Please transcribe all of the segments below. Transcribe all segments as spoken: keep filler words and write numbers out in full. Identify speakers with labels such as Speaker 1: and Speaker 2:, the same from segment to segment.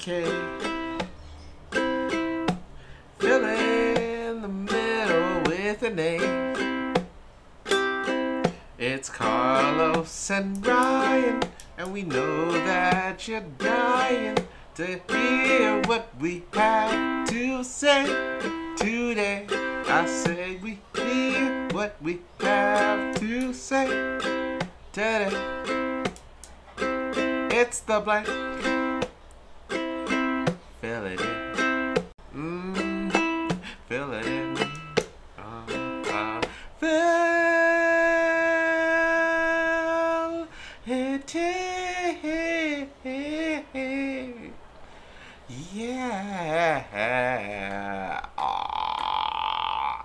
Speaker 1: K. Fill in the middle with an A. It's Carlos and Ryan, and we know that you're dying to hear what we have to say today. I say we hear what we have to say today. It's the blank. Fill it in. Mm, fill it in. Uh, uh, fill it in. Yeah. Ah.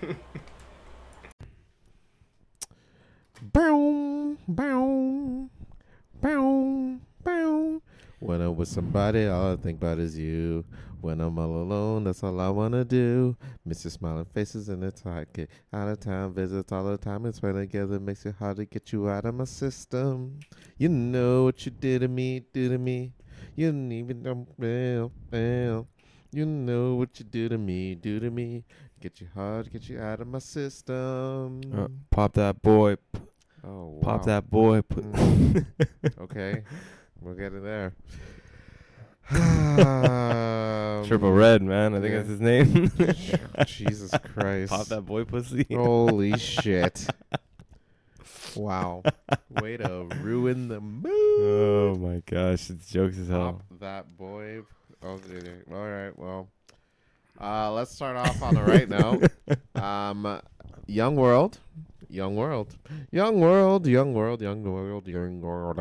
Speaker 1: Boom, boom, boom, boom. When I'm with somebody, all I think about is you. When I'm all alone, that's all I wanna do. Miss your smiling faces and it's hard. Get out of town, visits all the time. It's right together, makes it hard to get you out of my system. You know what you did to me, do to me. You didn't even know, well, well. You know what you do to me, do to me. Get you hard, get you out of my system.
Speaker 2: Uh, pop that boy.
Speaker 1: Oh, wow.
Speaker 2: Pop that boy. Put
Speaker 1: Mm. Okay, we'll get it there. Um,
Speaker 2: Triple Red, man. I think
Speaker 1: yeah.
Speaker 2: that's his name.
Speaker 1: Jesus Christ.
Speaker 2: Pop that boy pussy.
Speaker 1: Holy shit. Wow. Way to ruin the mood.
Speaker 2: Oh my gosh, it's jokes as hell.
Speaker 1: Pop that boy. Okay. All right, well. Uh, let's start off on the right note. Um, Young World. Young World. Young World. Young World. Young World. Young World.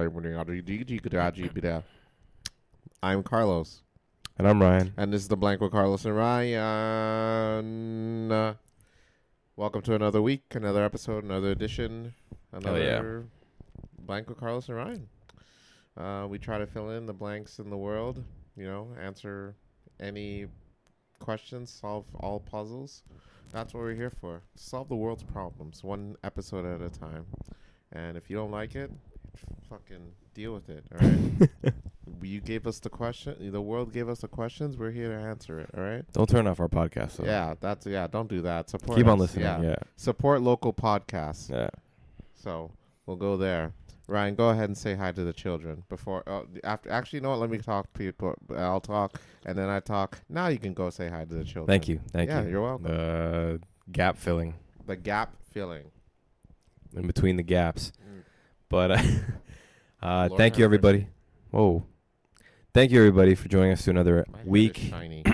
Speaker 1: I'm Carlos.
Speaker 2: And I'm Ryan.
Speaker 1: And this is the Blank with Carlos and Ryan. Uh, welcome to another week, another episode, another edition, another
Speaker 2: yeah.
Speaker 1: Blank with Carlos and Ryan. Uh, we try to fill in the blanks in the world, you know, answer any questions, solve all puzzles. That's what we're here for. Solve the world's problems, one episode at a time. And if you don't like it, fucking deal with it, all right? You gave us the question. The world gave us the questions. We're here to answer it. All right.
Speaker 2: Don't turn off our podcast. Though.
Speaker 1: Yeah, that's yeah. Don't do that. Support.
Speaker 2: Keep
Speaker 1: us.
Speaker 2: on listening.
Speaker 1: Yeah.
Speaker 2: Yeah.
Speaker 1: Support local podcasts.
Speaker 2: Yeah.
Speaker 1: So we'll go there. Ryan, go ahead and say hi to the children before. Uh, after, actually, you know what? Let me talk. People, I'll talk, and then I talk. Now you can go say hi to the children.
Speaker 2: Thank you. Thank
Speaker 1: yeah,
Speaker 2: you.
Speaker 1: You're welcome.
Speaker 2: Uh, gap filling.
Speaker 1: The gap filling.
Speaker 2: In between the gaps.
Speaker 1: Mm.
Speaker 2: But uh, uh,
Speaker 1: Lord
Speaker 2: thank you,
Speaker 1: have mercy.
Speaker 2: everybody. Whoa. Thank you, everybody, for joining us to another
Speaker 1: My head
Speaker 2: week.
Speaker 1: is shiny.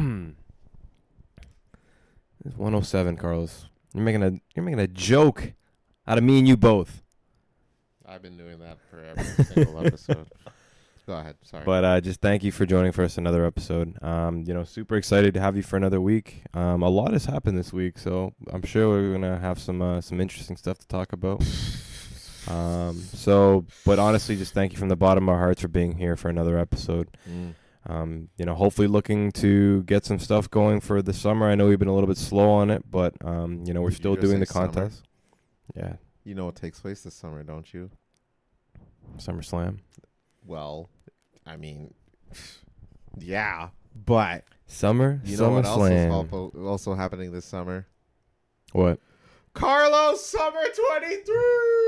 Speaker 2: It's one oh seven, Carlos. You're making a you're making a joke out of me and you both.
Speaker 1: I've been doing that for every single episode. Go ahead. Sorry.
Speaker 2: But uh, just thank you for joining for us another episode. Um, you know, super excited to have you for another week. Um, a lot has happened this week, so I'm sure we're gonna have some uh, some interesting stuff to talk about. Um, so, but honestly, just thank you from the bottom of our hearts for being here for another episode.
Speaker 1: Mm.
Speaker 2: Um, you know, hopefully looking to get some stuff going for the summer. I know we've been a little bit slow on it, but um, you know, we're
Speaker 1: Did you
Speaker 2: still
Speaker 1: just
Speaker 2: doing
Speaker 1: say
Speaker 2: the contest.
Speaker 1: summer?
Speaker 2: Yeah,
Speaker 1: You know what takes place this summer, don't you?
Speaker 2: SummerSlam.
Speaker 1: Well, I mean, yeah, but
Speaker 2: Summer,
Speaker 1: you know what else is
Speaker 2: SummerSlam.
Speaker 1: also, also happening this summer?
Speaker 2: What?
Speaker 1: Carlos Summer twenty-three!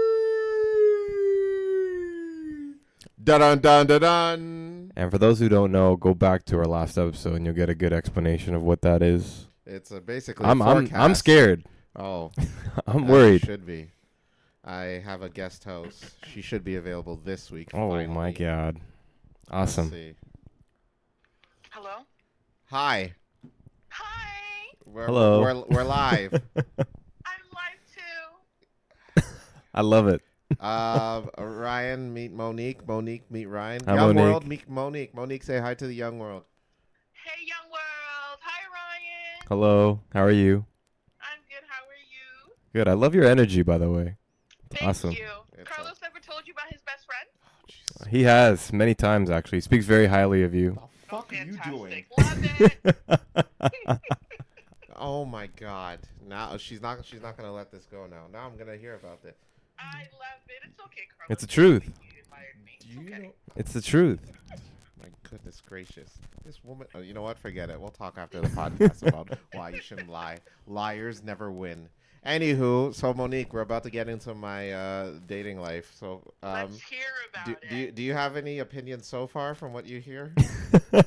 Speaker 1: Dun dun dun dun dun!
Speaker 2: And for those who don't know, go back to our last episode and you'll get a good explanation of what that is.
Speaker 1: It's a basically
Speaker 2: I'm
Speaker 1: a
Speaker 2: I'm
Speaker 1: forecast.
Speaker 2: I'm scared.
Speaker 1: Oh,
Speaker 2: I'm
Speaker 1: as
Speaker 2: worried.
Speaker 1: you should be. I have a guest host. She should be available this week.
Speaker 2: Oh
Speaker 1: finally.
Speaker 2: my god.
Speaker 1: Let's
Speaker 2: Awesome.
Speaker 1: see.
Speaker 3: Hello?
Speaker 1: Hi.
Speaker 3: Hi!
Speaker 1: We're,
Speaker 2: Hello.
Speaker 1: We're, we're live.
Speaker 3: I'm live too.
Speaker 2: I love it.
Speaker 1: uh, Ryan, meet Monique. Monique, meet Ryan.
Speaker 2: Hi,
Speaker 1: Young
Speaker 2: Monique.
Speaker 1: World, meet Monique. Monique, say hi to the Young World.
Speaker 3: Hey, Young World. Hi, Ryan.
Speaker 2: Hello. How are you?
Speaker 3: I'm good. How are you?
Speaker 2: Good. I love your energy, by the way.
Speaker 3: Thank
Speaker 2: Awesome.
Speaker 3: you.
Speaker 1: It's
Speaker 3: Carlos ever told you about his best friend?
Speaker 1: Oh, Jesus.
Speaker 2: He has many times actually. He speaks very highly of you.
Speaker 1: What the fuck are you doing?
Speaker 3: Fantastic. Love it.
Speaker 1: Oh my God! Now she's not. She's not gonna let this go. Now. Now I'm gonna hear about it.
Speaker 3: I love it. It's okay, Carlos.
Speaker 2: It's the truth.
Speaker 3: You admired me.
Speaker 1: Do you
Speaker 3: okay.
Speaker 1: know?
Speaker 2: It's the truth.
Speaker 1: My Goodness gracious. This woman, oh, you know what? Forget it. We'll talk after the podcast about why you shouldn't lie. Liars never win. Anywho, so Monique, we're about to get into my uh, dating life. So, um,
Speaker 3: Let's hear about
Speaker 1: do,
Speaker 3: it.
Speaker 1: do, you, do you have any opinions so far from what you hear?
Speaker 3: um,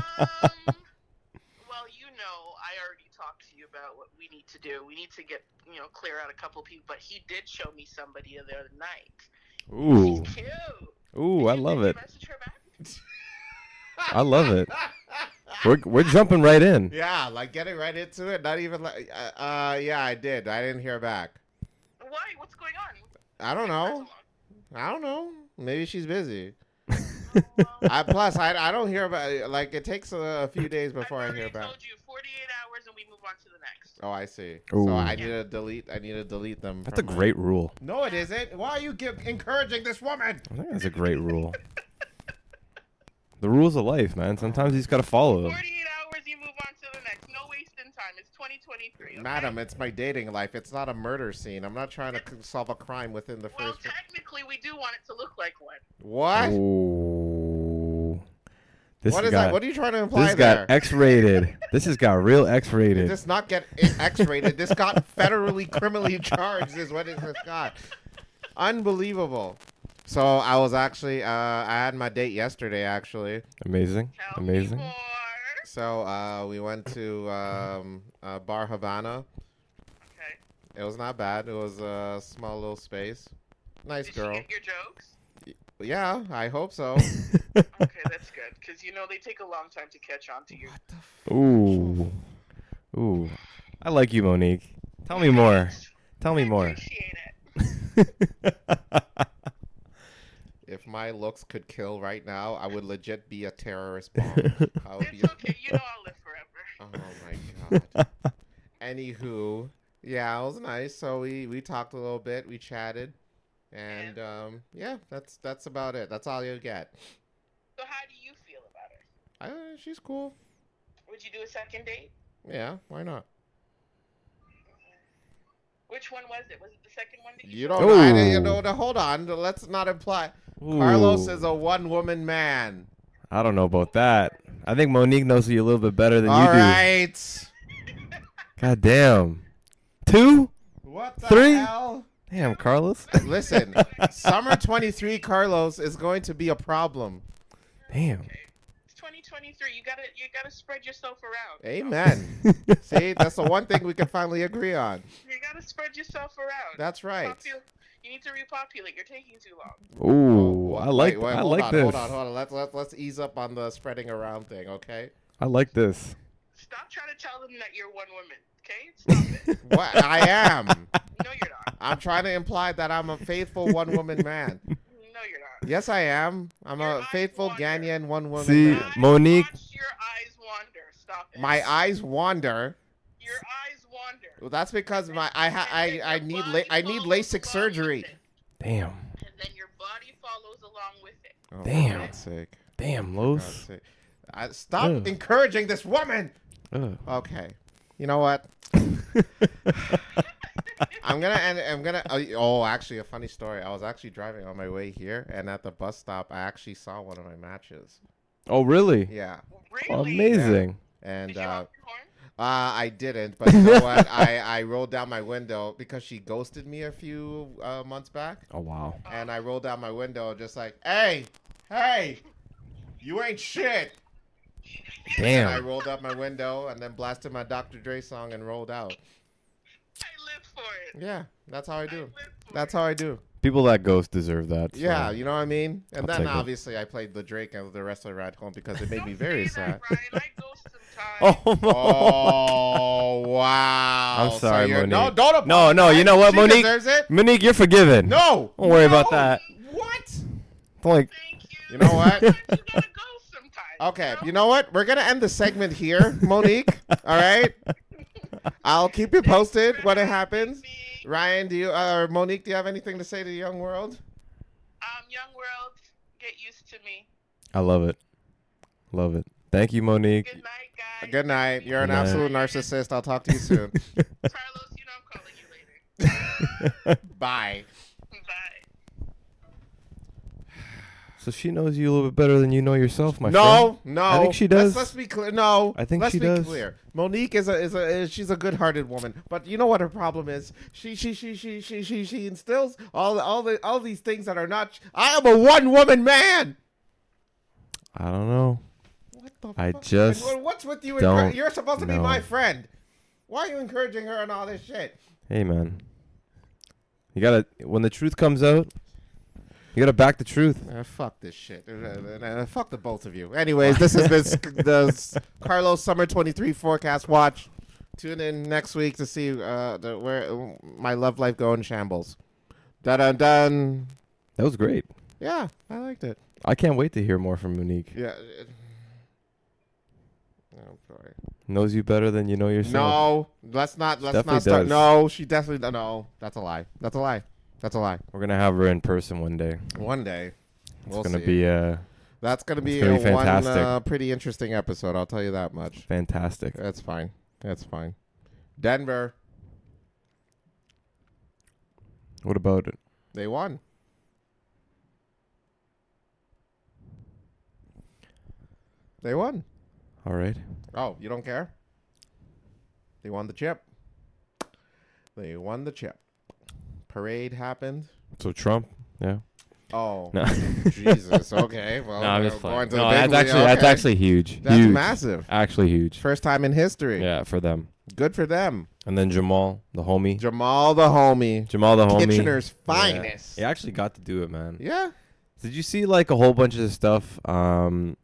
Speaker 3: well, you know, I already talked to you about what we need to do. We need to get, you know, clear out a couple people. But he did show me somebody the other night.
Speaker 2: Ooh.
Speaker 3: She's cute.
Speaker 2: Ooh,
Speaker 3: Did
Speaker 2: I
Speaker 3: you-
Speaker 2: love
Speaker 3: did
Speaker 2: it.
Speaker 3: you message her back?
Speaker 2: I love it. We're we're jumping right in.
Speaker 1: Yeah, like getting right into it. Not even like, uh, uh, yeah, I did. I didn't hear back.
Speaker 3: Why? What's going on?
Speaker 1: I don't
Speaker 3: Why
Speaker 1: know.
Speaker 3: so
Speaker 1: I don't know. Maybe she's busy.
Speaker 3: long? Oh, well,
Speaker 1: I, plus, I, I don't hear about like it takes a, a few days before I
Speaker 3: I've
Speaker 1: hear
Speaker 3: already
Speaker 1: back.
Speaker 3: told you forty-eight hours and we move on to the next.
Speaker 1: Oh, I see.
Speaker 2: Ooh.
Speaker 1: So I need to delete. I need to delete them.
Speaker 2: That's a
Speaker 1: from my-
Speaker 2: great rule.
Speaker 1: No, it isn't. Why are you give, encouraging this woman?
Speaker 2: I think that's a great rule. The rules of life, man. Sometimes you just gotta follow them.
Speaker 3: forty-eight hours, you move on to the next. No wasting time. It's twenty twenty-three. Okay?
Speaker 1: Madam, it's my dating life. It's not a murder scene. I'm not trying to c- solve a crime within the
Speaker 3: Well,
Speaker 1: first.
Speaker 3: technically, we do want it to look like one.
Speaker 1: What?
Speaker 2: Ooh. This
Speaker 1: What
Speaker 2: has
Speaker 1: is
Speaker 2: got,
Speaker 1: that? What are you trying to imply
Speaker 2: This
Speaker 1: there?
Speaker 2: got X-rated. This has got real
Speaker 1: It
Speaker 2: X-rated.
Speaker 1: does not get i- X-rated. This got federally criminally charged. Is what it has got. Unbelievable. So I was actually, uh, I had my date yesterday. Actually,
Speaker 2: Amazing.
Speaker 3: Tell
Speaker 2: Amazing.
Speaker 3: me more.
Speaker 1: so uh, we went to um, uh, Bar Havana.
Speaker 3: Okay.
Speaker 1: It was not bad. It was a small little space. Nice
Speaker 3: Did
Speaker 1: girl.
Speaker 3: she get your jokes?
Speaker 1: Yeah, I hope so.
Speaker 3: Okay, that's good. Because, you know, they take a long time to catch on to you.
Speaker 1: What the f-
Speaker 2: Ooh. Ooh. I like you, Monique. Tell me more. Tell me
Speaker 3: I
Speaker 2: more.
Speaker 3: appreciate it.
Speaker 1: If my looks could kill right now, I would legit be a terrorist bomb. I would be.
Speaker 3: It's okay. You know I'll live forever.
Speaker 1: Oh my god. Anywho, yeah, it was nice. So we we talked a little bit, we chatted, and um, yeah, that's that's about it. That's all you get.
Speaker 3: So how do you feel about her?
Speaker 1: Uh, she's cool.
Speaker 3: Would you do a second date?
Speaker 1: Yeah, why not?
Speaker 3: Which one was it? Was it the second one that you
Speaker 1: You
Speaker 3: saw?
Speaker 1: don't know. I, you
Speaker 2: Ooh.
Speaker 1: know the, hold on. Let's not imply. Carlos
Speaker 2: Ooh.
Speaker 1: is a one-woman man.
Speaker 2: I don't know about that. I think Monique knows you a little bit better than
Speaker 1: All
Speaker 2: you do.
Speaker 1: right.
Speaker 2: God damn. Two?
Speaker 1: What the
Speaker 2: Three?
Speaker 1: hell?
Speaker 2: Damn, Carlos.
Speaker 1: Listen, summer twenty-three Carlos is going to be a problem.
Speaker 2: Damn.
Speaker 3: Okay. It's twenty twenty-three. You gotta you gotta spread yourself around.
Speaker 1: Amen. See, that's the one thing we can finally agree on.
Speaker 3: You gotta spread yourself around.
Speaker 1: That's right.
Speaker 3: Popu- you need to repopulate. You're taking too long.
Speaker 2: Ooh,
Speaker 1: Oh,
Speaker 2: I like
Speaker 1: wait, wait,
Speaker 2: I
Speaker 1: hold
Speaker 2: like
Speaker 1: on,
Speaker 2: this.
Speaker 1: Hold on, hold on. Let's let, let's ease up on the spreading around thing, okay?
Speaker 2: I like this.
Speaker 3: Stop trying to tell them that you're one woman. Okay? Stop it.
Speaker 1: What I am.
Speaker 3: No, you're not.
Speaker 1: I'm trying to imply that I'm a faithful one-woman man.
Speaker 3: No, you're not.
Speaker 1: Yes, I am. I'm
Speaker 3: Your
Speaker 1: a
Speaker 3: eyes
Speaker 1: faithful
Speaker 3: wander.
Speaker 1: Ghanaian one-woman
Speaker 2: See,
Speaker 1: man.
Speaker 3: I
Speaker 2: Monique-
Speaker 3: watched your eyes wander. Stop it.
Speaker 1: My eyes wander.
Speaker 3: Your eyes wander.
Speaker 1: Well, that's because my I ha, I
Speaker 3: And then
Speaker 1: I
Speaker 3: your
Speaker 1: need
Speaker 3: body
Speaker 1: la- I need
Speaker 3: follows
Speaker 1: LASIK
Speaker 3: along with
Speaker 1: surgery.
Speaker 3: it.
Speaker 2: Damn.
Speaker 3: And then your body follows along with it.
Speaker 1: Oh,
Speaker 2: Damn.
Speaker 1: For God's sake.
Speaker 2: Damn,
Speaker 1: For God's
Speaker 2: Los.
Speaker 1: sake. I, stop
Speaker 2: Ugh.
Speaker 1: encouraging this woman.
Speaker 2: Ugh.
Speaker 1: Okay. You know what? I'm gonna end. I'm gonna. Oh, oh, actually, a funny story. I was actually driving on my way here, and at the bus stop, I actually saw one of my matches.
Speaker 2: Oh, really?
Speaker 1: Yeah,
Speaker 3: Really?
Speaker 2: Amazing.
Speaker 1: and
Speaker 3: Did you
Speaker 1: uh,
Speaker 3: honk your horn?
Speaker 1: uh, I didn't. But you know what? I I rolled down my window because she ghosted me a few uh, months back,
Speaker 2: Oh, wow.
Speaker 1: and I rolled down my window just like, "Hey, hey, you ain't shit." And I
Speaker 2: Damn.
Speaker 1: rolled up my window and then blasted my Doctor Dre song and rolled out.
Speaker 3: I live for it.
Speaker 1: Yeah, that's how I
Speaker 3: I
Speaker 1: do.
Speaker 3: live for
Speaker 1: That's
Speaker 3: it.
Speaker 1: how I do.
Speaker 2: People that ghost deserve that. so-
Speaker 1: Yeah, you know what I mean? And
Speaker 2: I'll
Speaker 1: then
Speaker 2: take it.
Speaker 1: obviously I played the Drake and the rest of the ride home because it made
Speaker 3: Don't
Speaker 1: me very
Speaker 3: say
Speaker 1: sad.
Speaker 3: that, Ryan. I ghost sometimes.
Speaker 2: Oh,
Speaker 1: Oh wow!
Speaker 2: I'm
Speaker 1: So
Speaker 2: sorry,
Speaker 1: you're- No,
Speaker 2: Monique.
Speaker 1: don't.
Speaker 2: No, no, you know what,
Speaker 1: She
Speaker 2: Monique?
Speaker 1: deserves it.
Speaker 2: Monique, you're forgiven.
Speaker 1: No,
Speaker 2: Don't worry
Speaker 1: no.
Speaker 2: about that.
Speaker 1: What?
Speaker 2: Don't like.
Speaker 3: Thank you.
Speaker 1: You know what?
Speaker 3: Sometimes you gotta ghost sometimes.
Speaker 1: Okay, you know what? We're gonna end the segment here, Monique. All right. I'll keep you posted when it happens.
Speaker 3: Me.
Speaker 1: Ryan, do you uh, or Monique, do you have anything to say to the young world?
Speaker 3: Um, young world, get used to me.
Speaker 2: I love it. Love it. Thank you, Monique.
Speaker 3: Good night, guys.
Speaker 1: Good night. You're an
Speaker 2: Good night.
Speaker 1: absolute narcissist. I'll talk to you soon.
Speaker 3: Carlos, you know I'm calling you later.
Speaker 1: Bye.
Speaker 3: Bye.
Speaker 2: So she knows you a little bit better than you know yourself, my
Speaker 1: no,
Speaker 2: friend.
Speaker 1: No,
Speaker 2: I think she does.
Speaker 1: Let's, let's be clear. No,
Speaker 2: I think
Speaker 1: let's
Speaker 2: she
Speaker 1: be
Speaker 2: does.
Speaker 1: clear. Monique is a is a is, she's a good-hearted woman, but you know what her problem is? She she she she she she she instills all the, all the all these things that are not. I am a one-woman man.
Speaker 2: I don't know.
Speaker 1: What the?
Speaker 2: I
Speaker 1: fuck?
Speaker 2: just
Speaker 1: And what's with you?
Speaker 2: don't
Speaker 1: Encour- You're supposed to be
Speaker 2: know.
Speaker 1: my friend. Why are you encouraging her and all this shit?
Speaker 2: Hey, man. You gotta, when the truth comes out, you gotta back the truth.
Speaker 1: Uh, fuck this shit. Uh, uh, fuck the both of you. Anyways, this has been sc- the s- Carlos Summer twenty-three forecast watch. Tune in next week to see uh, the, where uh, my love life go in shambles. Dun dun dun.
Speaker 2: That was great.
Speaker 1: Yeah, I liked it.
Speaker 2: I can't wait to hear more from Monique.
Speaker 1: Yeah. It, oh, sorry.
Speaker 2: Knows you better than you know yourself.
Speaker 1: No, let's not. Let's
Speaker 2: Definitely
Speaker 1: not start.
Speaker 2: does.
Speaker 1: No, she definitely. No, that's a lie. That's a lie. That's a lie.
Speaker 2: We're gonna have her in person one day.
Speaker 1: One day,
Speaker 2: It's
Speaker 1: we'll
Speaker 2: gonna
Speaker 1: see.
Speaker 2: be uh,
Speaker 1: That's gonna be,
Speaker 2: gonna
Speaker 1: a
Speaker 2: be fantastic.
Speaker 1: one uh, pretty interesting episode. I'll tell you that much.
Speaker 2: fantastic.
Speaker 1: That's fine. That's fine. Denver,
Speaker 2: What about it?
Speaker 1: they won. They won.
Speaker 2: All right.
Speaker 1: Oh, you don't care? They won the chip. They won the chip. Parade happened.
Speaker 2: So Trump, yeah.
Speaker 1: Oh,
Speaker 2: No.
Speaker 1: Jesus. Okay. Well,
Speaker 2: No, I'm
Speaker 1: we're
Speaker 2: just
Speaker 1: going
Speaker 2: playing.
Speaker 1: to
Speaker 2: No,
Speaker 1: the
Speaker 2: that's
Speaker 1: big league.
Speaker 2: actually that's
Speaker 1: Okay.
Speaker 2: actually huge.
Speaker 1: That's
Speaker 2: huge.
Speaker 1: massive.
Speaker 2: Actually huge.
Speaker 1: First time in history.
Speaker 2: Yeah, for them.
Speaker 1: Good for them.
Speaker 2: And then Jamal, the homie.
Speaker 1: Jamal the homie.
Speaker 2: Jamal, the homie.
Speaker 1: Kitchener's
Speaker 2: Yeah.
Speaker 1: finest.
Speaker 2: He actually got to do it, man.
Speaker 1: Yeah.
Speaker 2: Did you see like a whole bunch of stuff um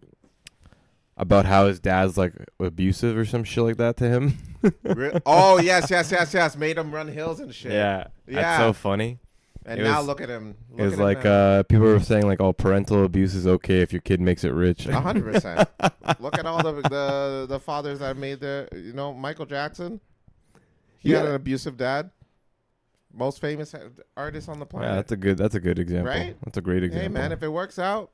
Speaker 2: about how his dad's like abusive or some shit like that to him?
Speaker 1: Re- oh, yes, yes, yes, yes. Made him run hills and shit.
Speaker 2: Yeah.
Speaker 1: Yeah.
Speaker 2: That's so funny.
Speaker 1: And
Speaker 2: It
Speaker 1: now
Speaker 2: was-
Speaker 1: look at him. Look
Speaker 2: It was
Speaker 1: at him
Speaker 2: like
Speaker 1: now.
Speaker 2: uh people were saying like, oh, parental abuse is okay if your kid makes it rich.
Speaker 1: A hundred percent. Look at all the, the the fathers that made the, you know, Michael Jackson. He had
Speaker 2: Yeah.
Speaker 1: an abusive dad. Most famous artist on the
Speaker 2: Yeah,
Speaker 1: planet.
Speaker 2: that's a good that's a good example.
Speaker 1: Right?
Speaker 2: That's a great example.
Speaker 1: Hey man, if it works out,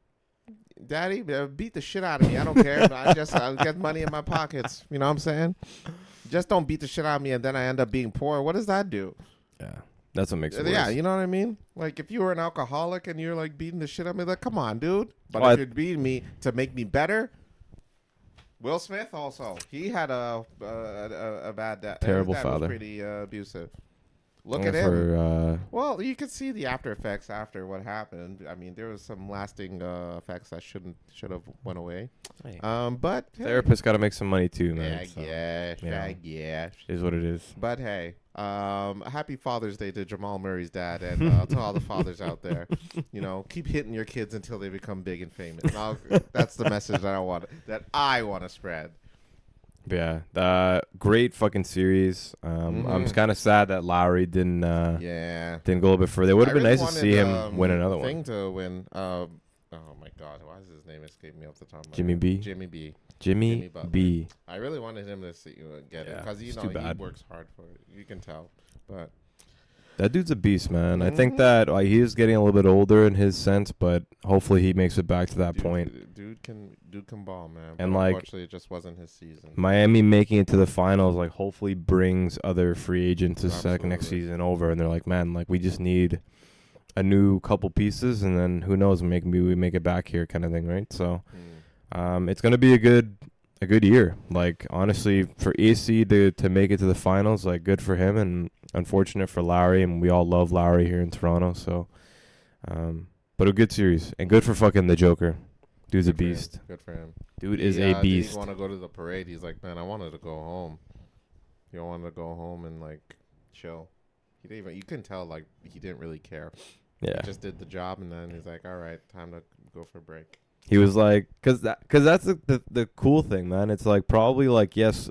Speaker 1: Daddy, uh, beat the shit out of me. I don't care. I just I'll get money in my pockets. You know what I'm saying? Just don't beat the shit out of me, and then I end up being poor. What does that do?
Speaker 2: Yeah. That's what makes it
Speaker 1: Yeah,
Speaker 2: worse.
Speaker 1: you know what I mean? Like, if you were an alcoholic and you're, like, beating the shit out of me, like, come on, dude. But
Speaker 2: Well,
Speaker 1: if
Speaker 2: I-
Speaker 1: you're beating me to make me better, Will Smith also. He had a a, a, a bad dad.
Speaker 2: Terrible
Speaker 1: His dad
Speaker 2: father.
Speaker 1: was pretty uh, abusive. Look
Speaker 2: Yeah,
Speaker 1: at him.
Speaker 2: for, uh,
Speaker 1: Well, you could see the after effects after what happened. I mean, there was some lasting uh, effects that shouldn't should have went away.
Speaker 2: Hey.
Speaker 1: Um, but hey,
Speaker 2: Therapists got to make some money too,
Speaker 1: yeah,
Speaker 2: man. so
Speaker 1: yeah,
Speaker 2: yeah.
Speaker 1: yeah, yeah.
Speaker 2: is what it is.
Speaker 1: But hey, um, happy Father's Day to Jamal Murray's dad and uh, to all the fathers out there. You know, keep hitting your kids until they become big and famous. And I'll- that's the message that I want that I want to spread.
Speaker 2: But yeah, uh, great fucking series. Um, I'm
Speaker 1: Mhm.
Speaker 2: kind of sad that Lowry didn't uh,
Speaker 1: Yeah,
Speaker 2: didn't go a little bit further. It would have
Speaker 1: I
Speaker 2: been
Speaker 1: really
Speaker 2: nice to
Speaker 1: wanted,
Speaker 2: see him
Speaker 1: um,
Speaker 2: win another one.
Speaker 1: Thing to win. Um, oh my God, why does his name escape me off the top of my
Speaker 2: Jimmy
Speaker 1: head?
Speaker 2: B?
Speaker 1: Jimmy B.
Speaker 2: Jimmy,
Speaker 1: Jimmy Butler.
Speaker 2: B.
Speaker 1: I really wanted him to see, uh, get it
Speaker 2: Yeah,
Speaker 1: because you
Speaker 2: it's
Speaker 1: know
Speaker 2: too
Speaker 1: he
Speaker 2: bad.
Speaker 1: works hard for it. You can tell, but
Speaker 2: That dude's a beast, man. I
Speaker 1: Mhm.
Speaker 2: think that uh, he is getting a little bit older in his sense, but hopefully he makes it back to that
Speaker 1: dude,
Speaker 2: point.
Speaker 1: dude can dude can ball, man.
Speaker 2: And,
Speaker 1: but
Speaker 2: like,
Speaker 1: unfortunately, it just wasn't his season.
Speaker 2: Miami making it to the finals, like, hopefully brings other free agents this second next
Speaker 1: Absolutely.
Speaker 2: season over, and they're like, man, like, we just need a new couple pieces, and then who knows, maybe we make it back here, kind of thing, right? So,
Speaker 1: Mm.
Speaker 2: um, it's gonna be a good, a good year. Like, honestly, for A C to to make it to the finals, like, good for him, and unfortunate for Lowry, and we all love Lowry here in Toronto. So, um, but a good series, and good for fucking the Joker. Dude's a
Speaker 1: Good for him.
Speaker 2: beast.
Speaker 1: Good for him.
Speaker 2: Dude is
Speaker 1: He,
Speaker 2: a
Speaker 1: uh,
Speaker 2: beast.
Speaker 1: He want to go to the parade. He's like, man, I wanted to go home. He wanted to go home and like chill. He didn't even. You can tell like he didn't really care.
Speaker 2: Yeah.
Speaker 1: He just did the job, and then he's like, all right, time to go for a break.
Speaker 2: He was like, cause that, cause that's the, the the cool thing, man. It's like probably like yes,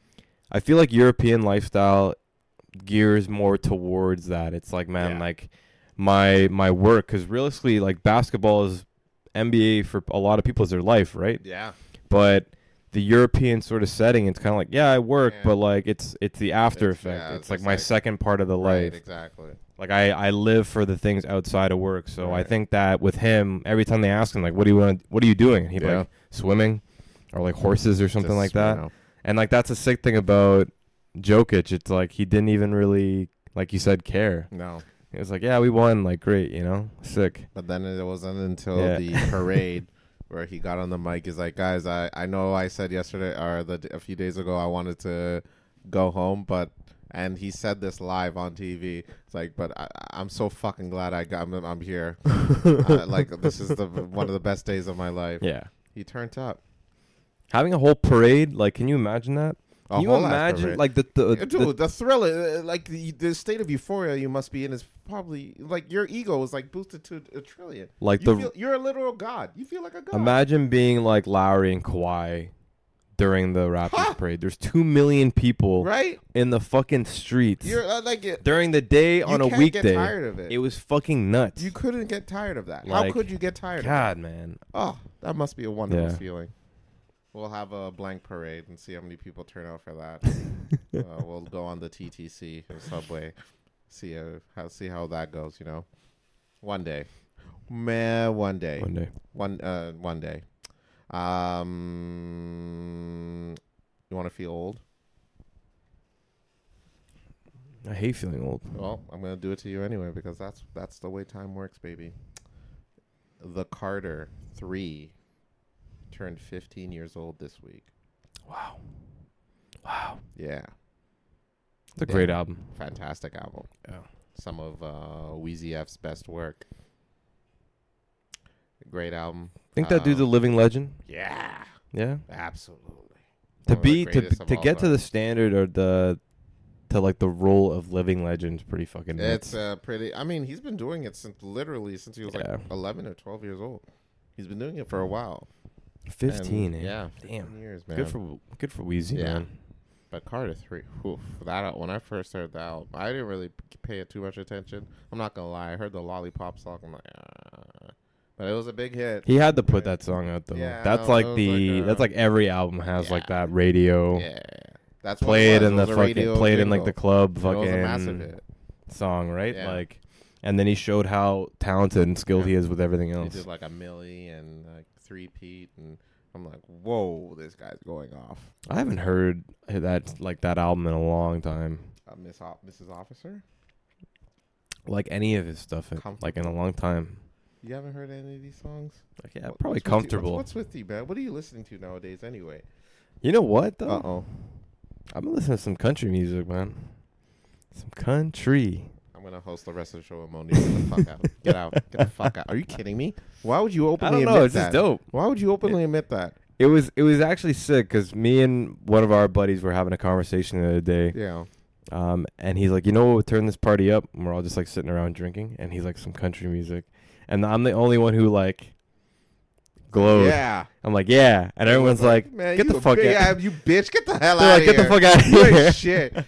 Speaker 2: I feel like European lifestyle gears more towards that. It's like, man,
Speaker 1: Yeah.
Speaker 2: like my my work, cause realistically, like basketball is N B A for a lot of people is their life, right?
Speaker 1: Yeah.
Speaker 2: But the European sort of setting, it's kind of like, yeah, I work,
Speaker 1: Yeah.
Speaker 2: but like it's it's the after
Speaker 1: It's-
Speaker 2: effect.
Speaker 1: yeah,
Speaker 2: it's
Speaker 1: it's
Speaker 2: like
Speaker 1: just
Speaker 2: my
Speaker 1: like-
Speaker 2: second part of the
Speaker 1: Right.
Speaker 2: life.
Speaker 1: Exactly.
Speaker 2: Like I, I live for the things outside of work. So I
Speaker 1: Right.
Speaker 2: think that with him, every time they ask him like, "What do you want? What are you doing?" He'd be
Speaker 1: Yeah.
Speaker 2: like, "Swimming," or like horses or something
Speaker 1: Just,
Speaker 2: like
Speaker 1: you
Speaker 2: that.
Speaker 1: know,
Speaker 2: And like that's a sick thing about Jokic. It's like he didn't even really, like you said, care.
Speaker 1: No.
Speaker 2: It was like, yeah, we won. Like, great, you know, sick.
Speaker 1: But then it wasn't until
Speaker 2: Yeah.
Speaker 1: the parade where he got on the mic. He's like, guys, I, I know I said yesterday or the, a few days ago I wanted to go home, but and he said this live on T V. It's like, but I, I'm so fucking glad I got I'm, I'm here. uh, like this is the one of the best days of my life.
Speaker 2: Yeah.
Speaker 1: He turned up.
Speaker 2: Having a whole parade, like, can you imagine that?
Speaker 1: A
Speaker 2: Can you
Speaker 1: whole ass
Speaker 2: imagine,
Speaker 1: parade.
Speaker 2: like, the, the,
Speaker 1: Uh,
Speaker 2: the
Speaker 1: Dude, the thrill, uh, like the, the state of euphoria you must be in is probably like your ego is like boosted to a trillion.
Speaker 2: like
Speaker 1: You
Speaker 2: the
Speaker 1: feel, you're a literal god. You feel like a god.
Speaker 2: imagine being like Lowry and Kawhi during the Raptors
Speaker 1: Huh?
Speaker 2: parade. There's two million people
Speaker 1: right?
Speaker 2: in the fucking streets
Speaker 1: You're uh, like it.
Speaker 2: during the day
Speaker 1: You
Speaker 2: on a
Speaker 1: can't
Speaker 2: weekday.
Speaker 1: get tired of it.
Speaker 2: It was fucking nuts.
Speaker 1: You couldn't get tired of that. How
Speaker 2: Like,
Speaker 1: could you get tired
Speaker 2: God,
Speaker 1: of
Speaker 2: man.
Speaker 1: that? Oh, that must be a wonderful
Speaker 2: Yeah.
Speaker 1: feeling. We'll have a blank parade and see how many people turn out for that. uh, we'll go on the T T C or subway, see uh, how see how that goes. You know, one day, man, one day,
Speaker 2: One day.
Speaker 1: one uh, one day. Um, you want to feel old?
Speaker 2: I hate feeling old.
Speaker 1: Well, I'm gonna do it to you anyway because that's that's the way time works, baby. The Carter three turned fifteen years old this week.
Speaker 2: Wow. Wow.
Speaker 1: Yeah,
Speaker 2: It's a
Speaker 1: Yeah.
Speaker 2: great album.
Speaker 1: fantastic album.
Speaker 2: Yeah.
Speaker 1: Some of uh, Weezy F's best work. Great album.
Speaker 2: Think that dude's a
Speaker 1: Um,
Speaker 2: living legend?
Speaker 1: Yeah,
Speaker 2: Yeah.
Speaker 1: absolutely.
Speaker 2: To
Speaker 1: One of the
Speaker 2: be to
Speaker 1: greatest of
Speaker 2: to
Speaker 1: all
Speaker 2: get to
Speaker 1: time.
Speaker 2: the standard or the to like the role of living legend is pretty fucking nuts.
Speaker 1: It's uh, pretty. I mean, he's been doing it since literally since he was
Speaker 2: Yeah.
Speaker 1: like eleven or twelve years old. He's been doing it for a while.
Speaker 2: Fifteen,
Speaker 1: And,
Speaker 2: eh?
Speaker 1: yeah,
Speaker 2: Damn.
Speaker 1: fifteen years, man.
Speaker 2: Good for good for Weezy,
Speaker 1: Yeah.
Speaker 2: man.
Speaker 1: But Carter three, whew, that when I first heard that, album, I didn't really p- pay it too much attention. I'm not gonna lie. I heard the Lollipop song. I'm like, ah. But it was a big hit.
Speaker 2: He had to put
Speaker 1: Right.
Speaker 2: that song out though.
Speaker 1: Yeah,
Speaker 2: that's
Speaker 1: no,
Speaker 2: like
Speaker 1: it was
Speaker 2: the
Speaker 1: like a-
Speaker 2: that's like every album has like
Speaker 1: Yeah.
Speaker 2: that radio.
Speaker 1: Yeah, that's what
Speaker 2: Play it
Speaker 1: was.
Speaker 2: in the
Speaker 1: was a
Speaker 2: fucking
Speaker 1: radio
Speaker 2: play it in like
Speaker 1: jingle.
Speaker 2: the club
Speaker 1: It was a massive
Speaker 2: fucking
Speaker 1: hit.
Speaker 2: song, right?
Speaker 1: Yeah.
Speaker 2: Like, and then he showed how talented and skilled
Speaker 1: Yeah.
Speaker 2: he is with everything
Speaker 1: He
Speaker 2: else.
Speaker 1: did like a Millie and like three Pete, and I'm like, whoa, this guy's going off.
Speaker 2: I haven't heard that like that album in a long time.
Speaker 1: Uh, Miss o- Missus Officer,
Speaker 2: Like any of his stuff, in- like in a long time.
Speaker 1: you haven't heard any of these songs?
Speaker 2: Like, yeah,
Speaker 1: What-
Speaker 2: probably
Speaker 1: what's with you-
Speaker 2: comfortable.
Speaker 1: What's, what's with you, man? What are you listening to nowadays, anyway?
Speaker 2: You know what though?
Speaker 1: Uh oh.
Speaker 2: I've been listening to some country music, man. Some country.
Speaker 1: I'm gonna host the rest of the show with Monique. Get the fuck out. Get out. Get the fuck out. Are you kidding me? Why would you
Speaker 2: I
Speaker 1: openly
Speaker 2: don't know.
Speaker 1: admit
Speaker 2: It's
Speaker 1: that?
Speaker 2: just dope.
Speaker 1: Why would you openly admit that?
Speaker 2: It was it was actually sick because me and one of our buddies were having a conversation the other day.
Speaker 1: Yeah.
Speaker 2: Um, and he's like, you know what would turn this party up? And we're all just like sitting around drinking. And he's like, some country music. And I'm the only one who like glowed.
Speaker 1: Yeah.
Speaker 2: I'm like, yeah. And everyone's like,
Speaker 1: man,
Speaker 2: get
Speaker 1: you
Speaker 2: the
Speaker 1: a
Speaker 2: fuck
Speaker 1: big
Speaker 2: out.
Speaker 1: ass- You bitch. Get the hell
Speaker 2: they're
Speaker 1: out
Speaker 2: like,
Speaker 1: of
Speaker 2: get the
Speaker 1: here.
Speaker 2: fuck out of
Speaker 1: You ain't
Speaker 2: here.
Speaker 1: shit.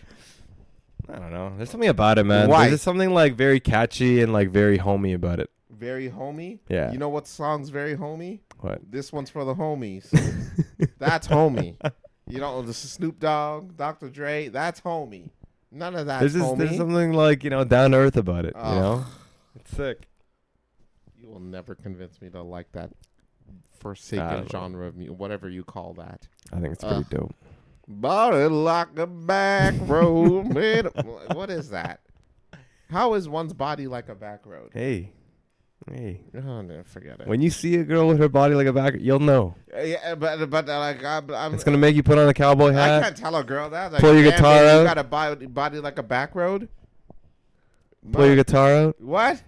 Speaker 2: I don't know. There's something about it, man.
Speaker 1: Why?
Speaker 2: There's just something like very catchy and like very homey about it.
Speaker 1: Very homey.
Speaker 2: Yeah.
Speaker 1: You know what song's very homey?
Speaker 2: What?
Speaker 1: This one's for the homies. That's homey. You know, this is Snoop Dogg, Doctor Dre. That's homey. None of that's
Speaker 2: There's just
Speaker 1: homey.
Speaker 2: there's something like, you know, down to earth about it.
Speaker 1: Oh.
Speaker 2: You know? It's sick.
Speaker 1: You will never convince me to like that
Speaker 2: I
Speaker 1: forsaken
Speaker 2: don't know.
Speaker 1: genre of music, whatever you call that.
Speaker 2: I think it's pretty
Speaker 1: Ugh.
Speaker 2: dope.
Speaker 1: Body like a back road. man. What is that? How is one's body like a back road?
Speaker 2: Hey. Hey.
Speaker 1: Oh, no, forget it.
Speaker 2: When you see a girl with her body like a back, you'll know.
Speaker 1: yeah, but but uh, like I'm, I'm
Speaker 2: It's gonna make you put on a cowboy
Speaker 1: I
Speaker 2: hat.
Speaker 1: can't tell a girl that. Like,
Speaker 2: Pull your
Speaker 1: "Damn,
Speaker 2: guitar
Speaker 1: baby,
Speaker 2: out."
Speaker 1: You got a body, body like a back road.
Speaker 2: Pull your guitar out
Speaker 1: What?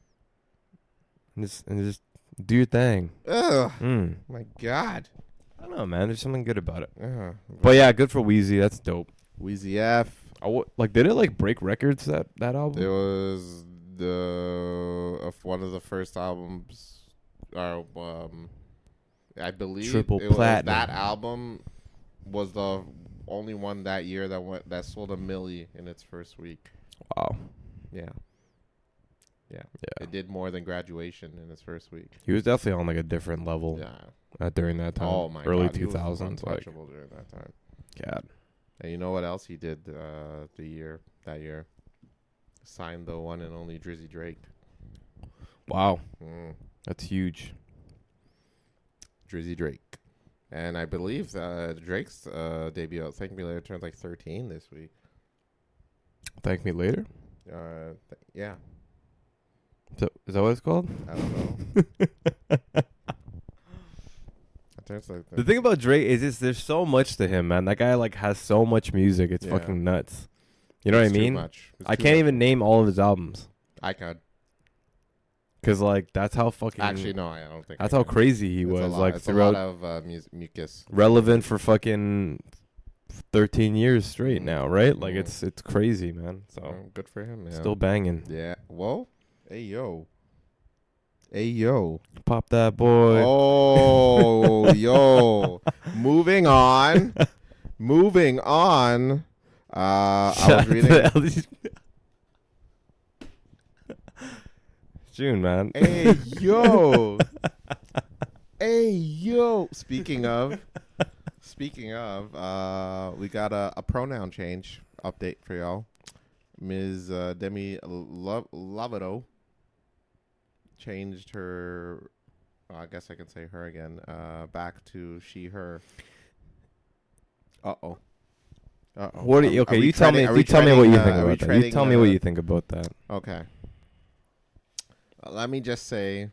Speaker 2: and just and just do your thing.
Speaker 1: Ugh.
Speaker 2: Mm.
Speaker 1: My God.
Speaker 2: I don't know, man. There's something good about it.
Speaker 1: Uh,
Speaker 2: But yeah, good for Wheezy. That's dope.
Speaker 1: Weezy F.
Speaker 2: I w- like, did it like break records that that album?
Speaker 1: It was the of one of the first albums, or um, I believe
Speaker 2: Triple
Speaker 1: it was,
Speaker 2: platinum.
Speaker 1: that album was the only one that year that went that sold a milli in its first week.
Speaker 2: Wow.
Speaker 1: Yeah, yeah,
Speaker 2: Yeah.
Speaker 1: it did more than Graduation in its first week.
Speaker 2: He was definitely on like a different level
Speaker 1: Yeah.
Speaker 2: uh, during that time.
Speaker 1: Oh my
Speaker 2: Early
Speaker 1: God, he
Speaker 2: two
Speaker 1: was
Speaker 2: thousands. Like,
Speaker 1: untouchable during that time.
Speaker 2: God.
Speaker 1: And you know what else he did uh, the year that year? Signed the one and only Drizzy Drake.
Speaker 2: Wow.
Speaker 1: Mm.
Speaker 2: That's huge.
Speaker 1: Drizzy Drake. And I believe uh, Drake's uh, debut, Thank Me Later, turns like thirteen this week.
Speaker 2: Thank me later.
Speaker 1: Uh, th- yeah.
Speaker 2: So, is that what it's called?
Speaker 1: I don't know. There's like
Speaker 2: The thing about Drake is, is there's so much to him, man. That guy like has so much music. It's
Speaker 1: Yeah.
Speaker 2: fucking nuts. You know
Speaker 1: it's
Speaker 2: what I
Speaker 1: too
Speaker 2: mean?
Speaker 1: much. It's
Speaker 2: I
Speaker 1: too
Speaker 2: can't
Speaker 1: much.
Speaker 2: even name all of his albums
Speaker 1: I could.
Speaker 2: because like that's how fucking
Speaker 1: Actually, no, I don't think.
Speaker 2: that's
Speaker 1: I
Speaker 2: how
Speaker 1: can.
Speaker 2: crazy he
Speaker 1: It's a
Speaker 2: was.
Speaker 1: lot.
Speaker 2: Like
Speaker 1: it's a
Speaker 2: throughout
Speaker 1: lot of uh, mus- mucus.
Speaker 2: relevant for fucking thirteen years straight
Speaker 1: Mm.
Speaker 2: now, right? Like
Speaker 1: Mm.
Speaker 2: it's it's crazy, man. So
Speaker 1: Oh, good for him. Yeah.
Speaker 2: still banging.
Speaker 1: Yeah. Whoa. Hey yo. Hey yo.
Speaker 2: Pop that boy.
Speaker 1: Oh yo. Moving on. Moving on. Uh, I was reading.
Speaker 2: June, man.
Speaker 1: Hey yo. Hey yo. Speaking of. Speaking of, uh, we got a, a pronoun change update for y'all. Miz Uh, Demi Lo- Lovato changed her, well, I guess I can say her again, uh, back to she, her. Uh-oh. Uh-oh.
Speaker 2: What? Do
Speaker 1: Are-
Speaker 2: you,
Speaker 1: are
Speaker 2: okay,
Speaker 1: we
Speaker 2: you tell me.
Speaker 1: treading- are
Speaker 2: You
Speaker 1: we
Speaker 2: tell me what you
Speaker 1: treading,
Speaker 2: think
Speaker 1: uh, are we
Speaker 2: about that. You
Speaker 1: treading,
Speaker 2: tell me what
Speaker 1: uh,
Speaker 2: you think about that.
Speaker 1: Okay. Uh, let me just say,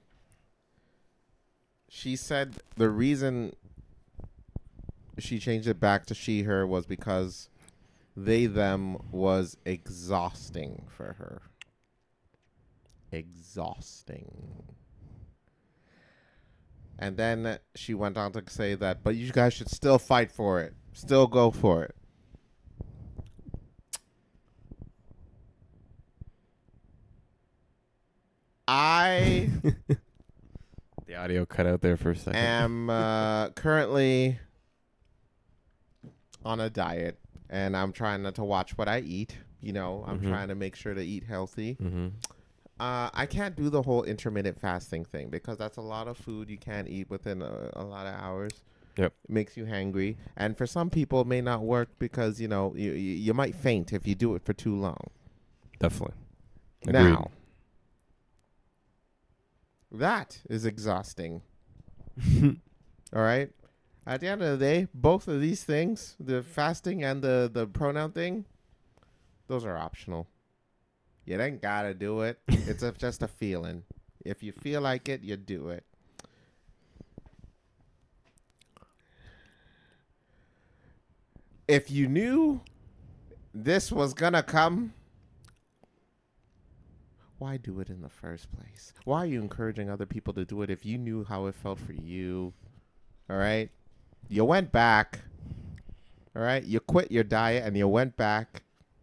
Speaker 1: she said the reason she changed it back to she, her was because they, them was exhausting for her. Exhausting. And then she went on to say that, but you guys should still fight for it. Still go for it. I
Speaker 2: The audio cut out there for a second.
Speaker 1: am uh, currently on a diet, and I'm trying not to watch what I eat. You know, I'm
Speaker 2: Mhm.
Speaker 1: trying to make sure to eat healthy.
Speaker 2: Mm-hmm.
Speaker 1: Uh, I can't do the whole intermittent fasting thing because that's a lot of food you can't eat within a, a lot of hours.
Speaker 2: Yep.
Speaker 1: It makes you hangry. And for some people, it may not work because, you know, you, you, you might faint if you do it for too long.
Speaker 2: Definitely. Agreed.
Speaker 1: Now, that is exhausting. All right? At the end of the day, both of these things, the fasting and the, the pronoun thing, those are optional. You ain't got to do it. It's a, just a feeling. If you feel like it, you do it. If you knew this was going to come, why do it in the first place? Why are you encouraging other people to do it if you knew how it felt for you? All right? You went back. All right? You quit your diet and you went back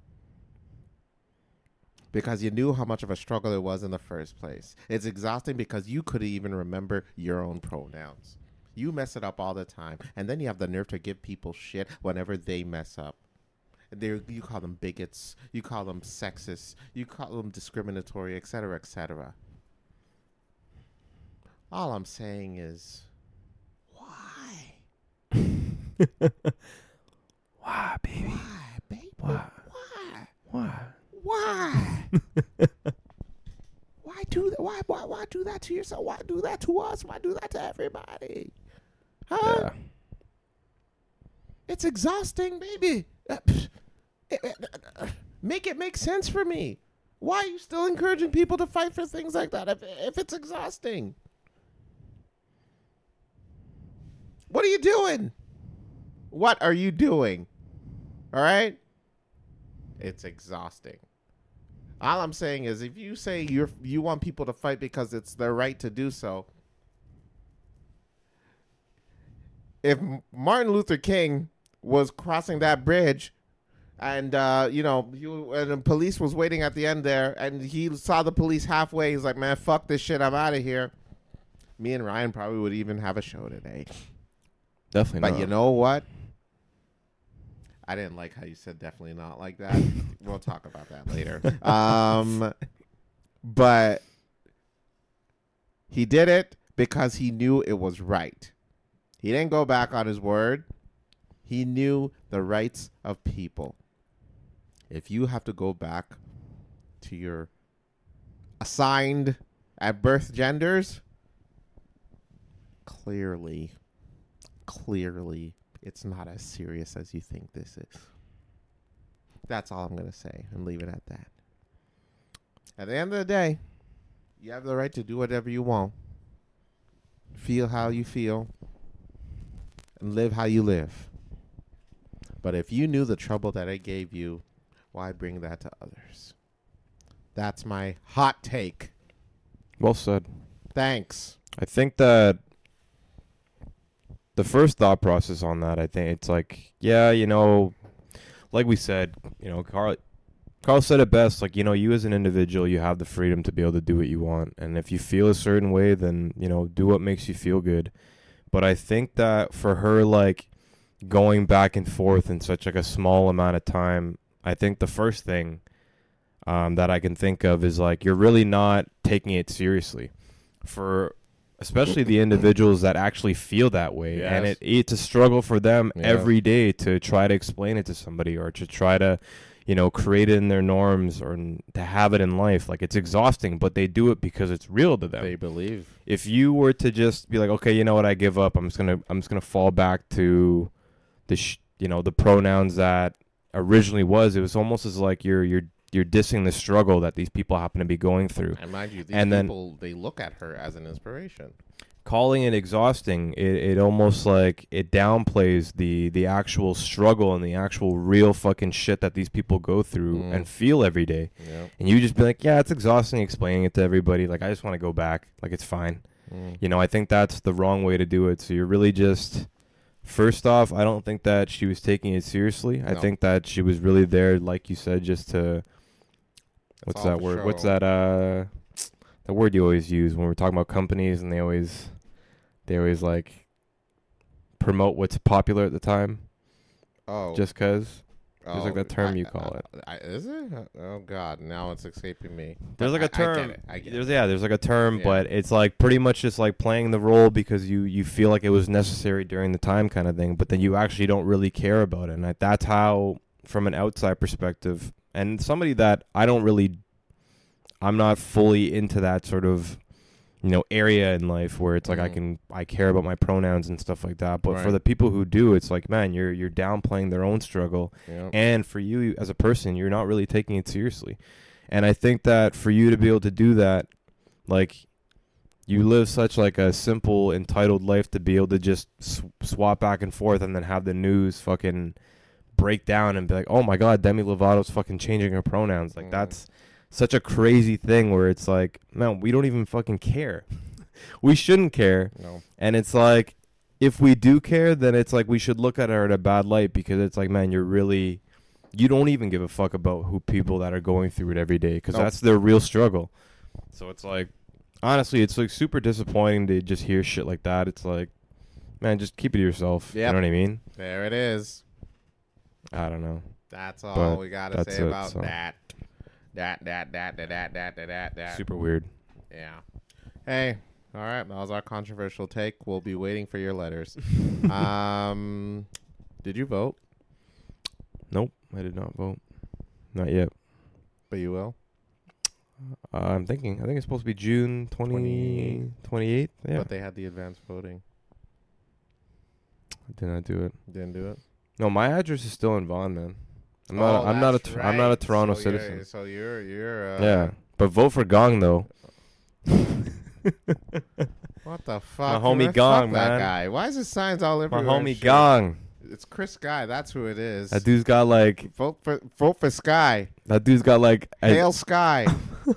Speaker 1: because you knew how much of a struggle it was in the first place. It's exhausting because you couldn't even remember your own pronouns. You mess it up all the time. And then you have the nerve to give people shit whenever they mess up. They're, you call them bigots. You call them sexist. You call them discriminatory, et cetera, et cetera. All I'm saying is, why?
Speaker 2: Why, baby?
Speaker 1: Why, baby?
Speaker 2: Why?
Speaker 1: Why?
Speaker 2: Why?
Speaker 1: Why? Why do that? Why, why, why do that to yourself? Why do that to us? Why do that to everybody? Huh?
Speaker 2: Yeah.
Speaker 1: It's exhausting, baby. Uh, Make it make sense for me. Why are you still encouraging people to fight for things like that if, if it's exhausting? What are you doing? What are you doing? All right? It's exhausting. All I'm saying is if you say you're you want people to fight because it's their right to do so, if Martin Luther King was crossing that bridge and, uh, you know, you, and the police was waiting at the end there and he saw the police halfway, he's like, man, fuck this shit, I'm out of here. Me and Ryan probably would even have a show today.
Speaker 2: Definitely
Speaker 1: But
Speaker 2: not.
Speaker 1: you know what? I didn't like how you said definitely not like that. We'll talk about that later. Um, but he did it because he knew it was right. He didn't go back on his word. He knew the rights of people. If you have to go back to your assigned at birth genders, clearly, clearly, it's not as serious as you think this is. That's all I'm going to say and leave it at that. At the end of the day, You have the right to do whatever you want, feel how you feel, and live how you live. But if you knew the trouble that I gave you, why bring that to others? That's my hot take.
Speaker 2: Well said.
Speaker 1: Thanks.
Speaker 2: I think that the first thought process on that, I think it's like, yeah, you know, like we said, you know, Carl, Carl said it best. Like, you know, you as an individual, you have the freedom to be able to do what you want. And if you feel a certain way, then, you know, do what makes you feel good. But I think that for her, like, going back and forth in such like a small amount of time, I think the first thing um, that I can think of is like, you're really not taking it seriously. For especially the individuals that actually feel that way.
Speaker 1: Yes.
Speaker 2: And it it's a struggle for them
Speaker 1: Yeah.
Speaker 2: every day to try to explain it to somebody or to try to, you know, create it in their norms or n- to have it in life. Like, it's exhausting, but they do it because it's real to them.
Speaker 1: They believe.
Speaker 2: If you were to just be like, okay, you know what, I give up. I'm just gonna I'm just gonna fall back to the sh- you know, the pronouns that originally was. It was almost as like you're you're you're dissing the struggle that these people happen to be going through.
Speaker 1: And mind you, these
Speaker 2: And then-
Speaker 1: people, they look at her as an inspiration.
Speaker 2: Calling it exhausting, it, it almost like it downplays the the actual struggle and the actual real fucking shit that these people go through
Speaker 1: Mm.
Speaker 2: and feel every day.
Speaker 1: Yeah.
Speaker 2: And you just be like, yeah, it's exhausting explaining it to everybody. Like, I just want to go back. Like, it's fine.
Speaker 1: Mm.
Speaker 2: You know, I think that's the wrong way to do it. So you're really just, first off, I don't think that she was taking it seriously. I
Speaker 1: No.
Speaker 2: think that she was really there, like you said, just to, what's
Speaker 1: all
Speaker 2: that
Speaker 1: for
Speaker 2: word? What's
Speaker 1: show.
Speaker 2: that, uh, the word you always use when we're talking about companies and they always, they always like promote what's popular at the time
Speaker 1: Oh.
Speaker 2: just because.
Speaker 1: oh,
Speaker 2: there's like that term
Speaker 1: I-
Speaker 2: you call
Speaker 1: I-
Speaker 2: it.
Speaker 1: I, is it? Oh, God. Now it's escaping me.
Speaker 2: There's
Speaker 1: But
Speaker 2: like a
Speaker 1: I-
Speaker 2: term.
Speaker 1: I get it. I get
Speaker 2: There's
Speaker 1: it.
Speaker 2: yeah, there's like a term,
Speaker 1: Yeah.
Speaker 2: but it's like pretty much just like playing the role because you you feel like it was necessary during the time kind of thing, but then you actually don't really care about it. And I, that's how, from an outside perspective, and somebody that I don't really, I'm not fully into that sort of, you know, area in life where it's like I
Speaker 1: Mhm.
Speaker 2: can I care about my pronouns and stuff like that. But for
Speaker 1: Right.
Speaker 2: the people who do, it's like, man, you're you're downplaying their own struggle.
Speaker 1: Yeah.
Speaker 2: And for you as a person, you're not really taking it seriously. And I think that for you to be able to do that, like, you live such like a simple, entitled life to be able to just sw- swap back and forth and then have the news fucking break down and be like, oh my God, Demi Lovato's fucking changing her pronouns. Like,
Speaker 1: Mhm.
Speaker 2: that's such a crazy thing where it's like, man, we don't even fucking care. We shouldn't care.
Speaker 1: No.
Speaker 2: And it's like, if we do care, then it's like we should look at her in a bad light because it's like, man, you're really, you don't even give a fuck about who people that are going through it every day because
Speaker 1: Nope.
Speaker 2: that's their real struggle. So it's like, honestly, it's like super disappointing to just hear shit like that. It's like, man, just keep it to yourself.
Speaker 1: Yep.
Speaker 2: You know what I mean?
Speaker 1: There it is.
Speaker 2: I don't know.
Speaker 1: That's all
Speaker 2: But
Speaker 1: we got to
Speaker 2: that's
Speaker 1: say
Speaker 2: it,
Speaker 1: about
Speaker 2: so.
Speaker 1: that. That, that, that, that, that, that, that, that, that.
Speaker 2: Super weird.
Speaker 1: Yeah. Hey, all right. That was our controversial take. We'll be waiting for your letters. um, did you vote?
Speaker 2: Nope, I did not vote. Not yet.
Speaker 1: But you will.
Speaker 2: Uh, I'm thinking. I think it's supposed to be June twentieth, twenty-eighth. Yeah.
Speaker 1: But they had the advanced voting.
Speaker 2: I did not do it.
Speaker 1: Didn't do it.
Speaker 2: No, my address is still in Vaughan, man. I'm not.
Speaker 1: Oh,
Speaker 2: I'm not a.
Speaker 1: that's
Speaker 2: Tor- I'm not a
Speaker 1: right.
Speaker 2: Toronto
Speaker 1: So you're-
Speaker 2: citizen.
Speaker 1: So you're you're. Uh,
Speaker 2: Yeah, but vote for Gong though.
Speaker 1: What the fuck?
Speaker 2: homie
Speaker 1: Man, fuck
Speaker 2: Gong,
Speaker 1: that
Speaker 2: man.
Speaker 1: guy. Why is his signs all
Speaker 2: My
Speaker 1: everywhere? and
Speaker 2: homie
Speaker 1: shit?
Speaker 2: Gong.
Speaker 1: It's Chris Guy. That's who it is.
Speaker 2: That dude's got like.
Speaker 1: Vote for vote for Sky.
Speaker 2: That dude's got like. a-
Speaker 1: Hail Sky.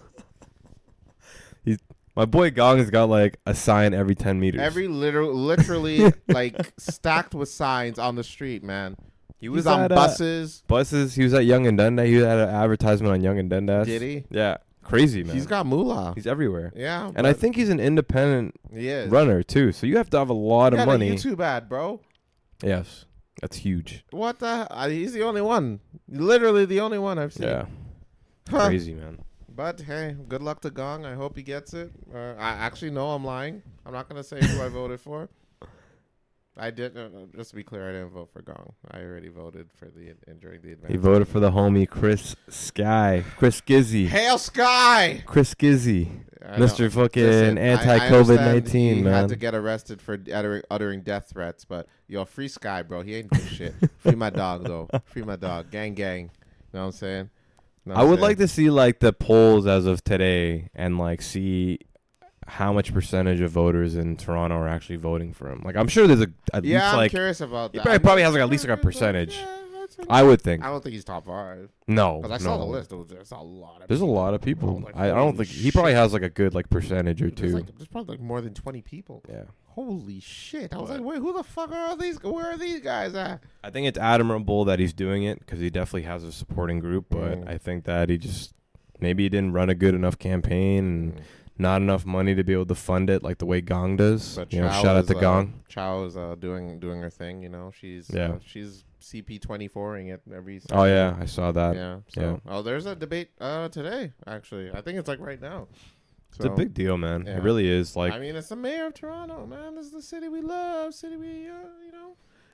Speaker 2: my boy Gong has got like a sign every ten meters.
Speaker 1: Every literal, literally like stacked with signs on the street, man.
Speaker 2: he
Speaker 1: He
Speaker 2: was
Speaker 1: was on
Speaker 2: at, uh,
Speaker 1: buses.
Speaker 2: buses. He was at Young and Dundas. He had an advertisement on Young and Dundas.
Speaker 1: Did he?
Speaker 2: Yeah, crazy man.
Speaker 1: He's got moolah.
Speaker 2: He's everywhere.
Speaker 1: Yeah,
Speaker 2: And I
Speaker 1: but
Speaker 2: think he's an independent
Speaker 1: he is.
Speaker 2: runner too. So you have to have a lot
Speaker 1: He
Speaker 2: of
Speaker 1: got a
Speaker 2: money.
Speaker 1: YouTube ad, bro.
Speaker 2: Yes, that's huge.
Speaker 1: What the? Uh, he's the only one. Literally the only one I've seen.
Speaker 2: Yeah,
Speaker 1: Huh.
Speaker 2: crazy man.
Speaker 1: But hey, good luck to Gong. I hope he gets it. Uh, I actually know I'm lying. I'm not gonna say who I voted for. I did. Uh, just to be clear, I didn't vote for Gong. I already voted for the and during the advance.
Speaker 2: He voted for the homie Chris Sky, Chris Gizzy,
Speaker 1: Hail Sky,
Speaker 2: Chris Gizzy,
Speaker 1: I know.
Speaker 2: Mister fucking
Speaker 1: Listen, I- I
Speaker 2: anti-COVID
Speaker 1: understand
Speaker 2: nineteen
Speaker 1: he
Speaker 2: man.
Speaker 1: had to get arrested for uttering, uttering death threats, but yo, free Sky, bro. He ain't doing shit. Free my dog though. Free my dog. Gang, gang. You know what I'm saying? No
Speaker 2: I would
Speaker 1: shade.
Speaker 2: like to see like the polls as of today and like see how much percentage of voters in Toronto are actually voting for him. Like I'm sure there's a at
Speaker 1: Yeah,
Speaker 2: least
Speaker 1: I'm
Speaker 2: like
Speaker 1: curious about
Speaker 2: he
Speaker 1: that.
Speaker 2: probably,
Speaker 1: I'm
Speaker 2: probably
Speaker 1: not
Speaker 2: has like at least
Speaker 1: sure
Speaker 2: like a
Speaker 1: if it's
Speaker 2: percentage.
Speaker 1: yeah, that's a-
Speaker 2: I would think.
Speaker 1: I don't think he's top five.
Speaker 2: No,
Speaker 1: Because I
Speaker 2: no.
Speaker 1: saw the list. There was, there's a lot of
Speaker 2: There's a
Speaker 1: people.
Speaker 2: lot of people.
Speaker 1: like,
Speaker 2: I, I don't
Speaker 1: holy
Speaker 2: think he probably
Speaker 1: shit.
Speaker 2: has like a good like percentage or
Speaker 1: There's,
Speaker 2: two.
Speaker 1: like, there's probably like more than twenty people.
Speaker 2: Yeah.
Speaker 1: Holy shit. I was
Speaker 2: But-
Speaker 1: like, wait, who the fuck are all these? Where are these guys at?
Speaker 2: I think it's admirable that he's doing it because he definitely has a supporting group. But
Speaker 1: Mm.
Speaker 2: I think that he just maybe he didn't run a good enough campaign and
Speaker 1: Mm.
Speaker 2: not enough money to be able to fund it like the way Gong does.
Speaker 1: But
Speaker 2: you know,
Speaker 1: Chow
Speaker 2: shout out
Speaker 1: is,
Speaker 2: to
Speaker 1: uh,
Speaker 2: Gong.
Speaker 1: Chow is uh, doing doing her thing. You know, she's
Speaker 2: Yeah.
Speaker 1: uh, she's C P twenty-four-ing it every.
Speaker 2: Oh yeah, I saw that.
Speaker 1: yeah. So
Speaker 2: yeah.
Speaker 1: oh, there's a debate uh today. Actually, I think it's like right now.
Speaker 2: It's a big deal, man.
Speaker 1: yeah.
Speaker 2: It really is. Like,
Speaker 1: I mean, it's the mayor of Toronto, man. This is the city we love, city we uh, you know.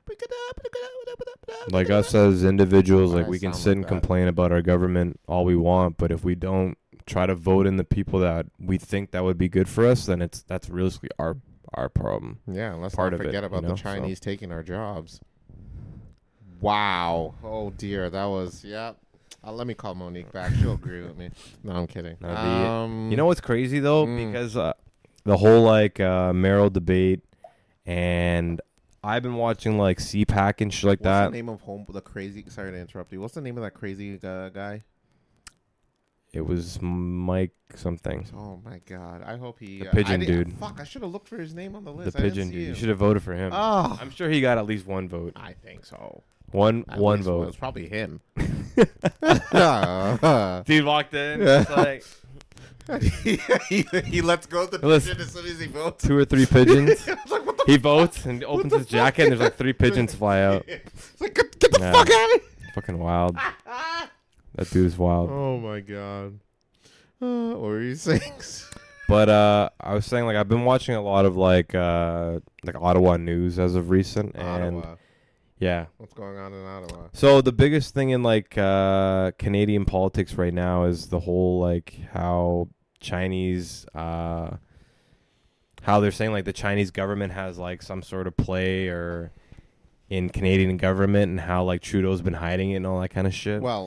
Speaker 2: like us as individuals, like
Speaker 1: I
Speaker 2: we can
Speaker 1: sound
Speaker 2: sit
Speaker 1: like
Speaker 2: and
Speaker 1: that.
Speaker 2: complain about our government all we want, but if we don't try to vote in the people that we think that would be good for us, then it's that's realistically our our problem.
Speaker 1: Yeah, let's
Speaker 2: Part
Speaker 1: not
Speaker 2: of it,
Speaker 1: forget
Speaker 2: you
Speaker 1: about
Speaker 2: know,
Speaker 1: the
Speaker 2: so.
Speaker 1: Chinese taking our jobs. Wow. Oh dear, that was yeah. Uh, let me call Monique back. She'll agree with me. No, I'm kidding.
Speaker 2: No, the-
Speaker 1: um,
Speaker 2: You know what's crazy though,
Speaker 1: Mm.
Speaker 2: because uh, the whole like uh, mayoral debate, and I've been watching like C PAC and shit like
Speaker 1: what's
Speaker 2: that.
Speaker 1: the name of home? The crazy. Sorry to interrupt you. What's the name of that crazy uh, guy?
Speaker 2: It was Mike something.
Speaker 1: Oh my god! I hope he.
Speaker 2: The
Speaker 1: uh,
Speaker 2: pigeon
Speaker 1: I didn't-
Speaker 2: dude.
Speaker 1: Fuck! I should have looked for his name on the
Speaker 2: The
Speaker 1: list. I didn't
Speaker 2: pigeon
Speaker 1: see
Speaker 2: dude. You
Speaker 1: him.
Speaker 2: should have voted for him.
Speaker 1: Oh,
Speaker 2: I'm sure he got at least one vote.
Speaker 1: I think so.
Speaker 2: One
Speaker 1: At
Speaker 2: one
Speaker 1: least one.
Speaker 2: vote.
Speaker 1: It's probably him. Yeah.
Speaker 2: Dude walked in.
Speaker 1: Yeah.
Speaker 2: It's like
Speaker 1: he, he, he lets go of the
Speaker 2: Listen.
Speaker 1: pigeon as soon as he votes.
Speaker 2: two or three pigeons.
Speaker 1: I was like, what the
Speaker 2: He votes and opens
Speaker 1: the
Speaker 2: his jacket and there's like three pigeons fly out.
Speaker 1: It's like, get, get the
Speaker 2: Yeah.
Speaker 1: fuck out of
Speaker 2: Fucking wild.
Speaker 1: here.
Speaker 2: That dude's wild.
Speaker 1: Oh my god. Uh, what were you saying?
Speaker 2: But uh, I was saying like I've been watching a lot of like uh, like Ottawa news as of recent, and
Speaker 1: Ottawa.
Speaker 2: yeah.
Speaker 1: What's going on in Ottawa?
Speaker 2: So the biggest thing in like uh, Canadian politics right now is the whole like how Chinese uh, how they're saying like the Chinese government has like some sort of play or in Canadian government, and how like Trudeau's been hiding it and all that kind of shit.
Speaker 1: Well,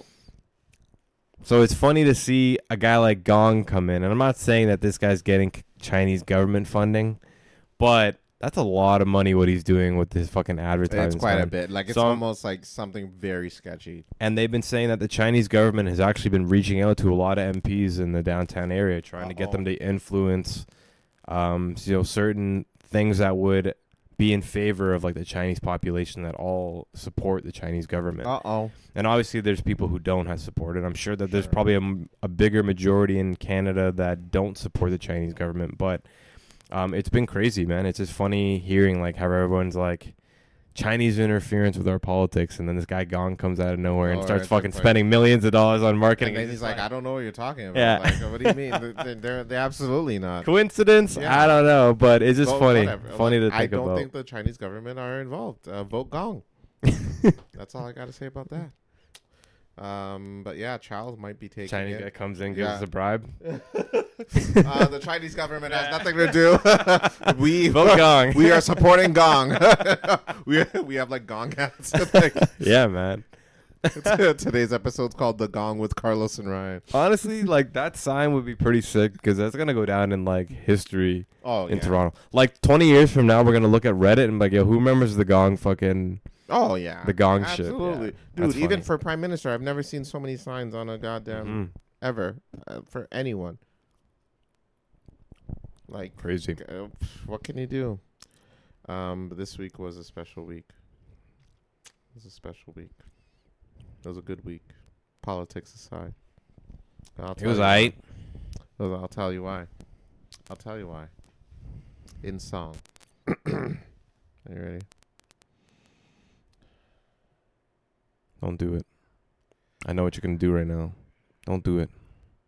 Speaker 2: So it's funny to see a guy like Gong come in, and I'm not saying that this guy's getting c- Chinese government funding, but that's a lot of money what he's doing with his fucking advertising.
Speaker 1: it's quite a bit. Like, it's
Speaker 2: So-
Speaker 1: almost like something very sketchy.
Speaker 2: And they've been saying that the Chinese government has actually been reaching out to a lot of M Ps in the downtown area, trying to get them to influence, um, you know, certain things that would be in favor of like the Chinese population that all support the Chinese government.
Speaker 1: Uh-oh.
Speaker 2: And obviously, there's people who don't have support it. I'm sure that there's
Speaker 1: Sure.
Speaker 2: probably a, m- a bigger majority in Canada that don't support the Chinese government. But um, it's been crazy, man. It's just funny hearing like how everyone's like Chinese interference with our politics, and then this guy Gong comes out of nowhere and
Speaker 1: Oh,
Speaker 2: starts
Speaker 1: it's
Speaker 2: fucking
Speaker 1: like-
Speaker 2: spending millions of dollars on marketing.
Speaker 1: And then
Speaker 2: It's
Speaker 1: he's
Speaker 2: just
Speaker 1: like, I don't know what you're talking about.
Speaker 2: Yeah.
Speaker 1: Like, what do you mean? They're, they're, they're absolutely not.
Speaker 2: coincidence?
Speaker 1: Yeah.
Speaker 2: I don't know, but it's just
Speaker 1: Vote
Speaker 2: funny,
Speaker 1: whatever.
Speaker 2: funny
Speaker 1: Like,
Speaker 2: to think
Speaker 1: I don't
Speaker 2: about.
Speaker 1: think the Chinese government are involved. Uh, vote Gong. That's all I got to say about that. Um, but yeah, Charles might be taking
Speaker 2: Chinese
Speaker 1: it.
Speaker 2: guy comes in, gives
Speaker 1: Yeah.
Speaker 2: us a bribe.
Speaker 1: uh, the Chinese government has nothing to do. we
Speaker 2: Vote Gong.
Speaker 1: we are supporting Gong. we we have like Gong hats. Like,
Speaker 2: Yeah, man.
Speaker 1: today's episode's called "The Gong" with Carlos and Ryan.
Speaker 2: Honestly, like that sign would be pretty sick because that's gonna go down in like history.
Speaker 1: Oh
Speaker 2: in
Speaker 1: yeah.
Speaker 2: Toronto. Like twenty years from now, we're gonna look at Reddit and be like, yo, who remembers the Gong fucking?
Speaker 1: Oh yeah.
Speaker 2: The Gong shit.
Speaker 1: Absolutely,
Speaker 2: Yeah,
Speaker 1: dude.
Speaker 2: that's
Speaker 1: Even
Speaker 2: funny.
Speaker 1: for prime minister, I've never seen so many signs on a goddamn
Speaker 2: Mhm.
Speaker 1: ever uh, for anyone. Like
Speaker 2: Crazy.
Speaker 1: uh, what can you do? Um, but this week was a special week. It was a special week. It was a good week, politics aside. I'll
Speaker 2: It
Speaker 1: tell
Speaker 2: was
Speaker 1: you why.
Speaker 2: aight.
Speaker 1: I'll I'll tell you why. I'll tell you why. In song. Are you ready?
Speaker 2: Don't do it. I know what you're gonna do right now. Don't do it.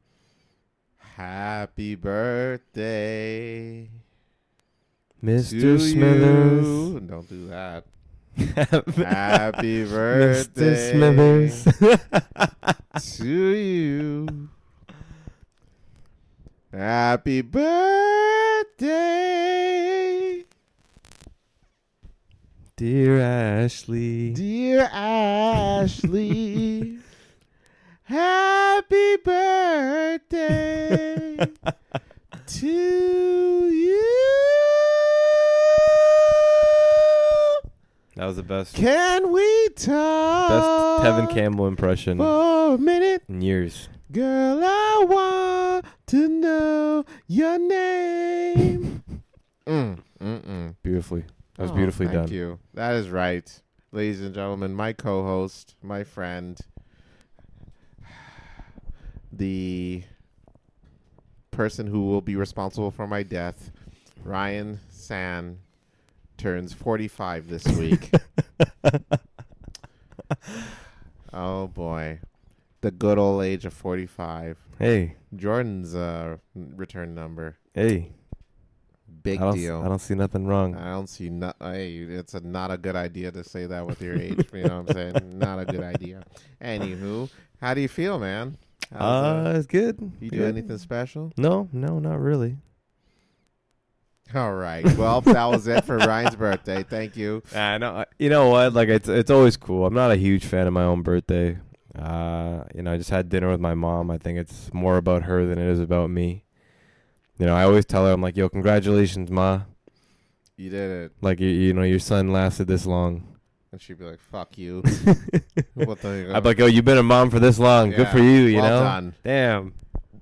Speaker 1: Happy birthday,
Speaker 2: Mister
Speaker 1: to
Speaker 2: Smithers.
Speaker 1: you. Don't do that. Happy birthday,
Speaker 2: Mister Smithers.
Speaker 1: to you. Happy birthday,
Speaker 2: Dear Ashley.
Speaker 1: dear Ashley. Happy Happy birthday to you.
Speaker 2: That was the best.
Speaker 1: Can we talk?
Speaker 2: Best Tevin Campbell impression
Speaker 1: for a minute.
Speaker 2: in years.
Speaker 1: Girl, I want to know your name. mm, mm, mm.
Speaker 2: Beautifully. That was
Speaker 1: Oh,
Speaker 2: beautifully
Speaker 1: thank
Speaker 2: done.
Speaker 1: you. That is right. Ladies and gentlemen, my co-host, my friend, the person who will be responsible for my death, Ryan San, turns forty-five this week. Oh, boy. The good old age of forty-five.
Speaker 2: Hey,
Speaker 1: Jordan's uh, return number.
Speaker 2: hey.
Speaker 1: Big
Speaker 2: I don't,
Speaker 1: deal.
Speaker 2: I don't see nothing wrong.
Speaker 1: I don't see no. Hey, it's a, not a good idea to say that with your age. You know what I'm saying? Not a good idea. Anywho, how do you feel, man? How's,
Speaker 2: Uh, it's good.
Speaker 1: you do
Speaker 2: Good.
Speaker 1: anything special?
Speaker 2: No, no, not really.
Speaker 1: All right. Well, that was it for Ryan's birthday. Thank you.
Speaker 2: I know. You know what? Like it's it's always cool. I'm not a huge fan of my own birthday. Uh, you know, I just had dinner with my mom. I think it's more about her than it is about me. You know, I always tell her, I'm like, yo, congratulations, Ma.
Speaker 1: You did it.
Speaker 2: Like, you, you know, your son lasted this long.
Speaker 1: And she'd be like, fuck you. What the?
Speaker 2: I'd be like, yo, you've been a mom for this long. Good
Speaker 1: Yeah,
Speaker 2: for you, you
Speaker 1: well
Speaker 2: know?
Speaker 1: done.
Speaker 2: Damn.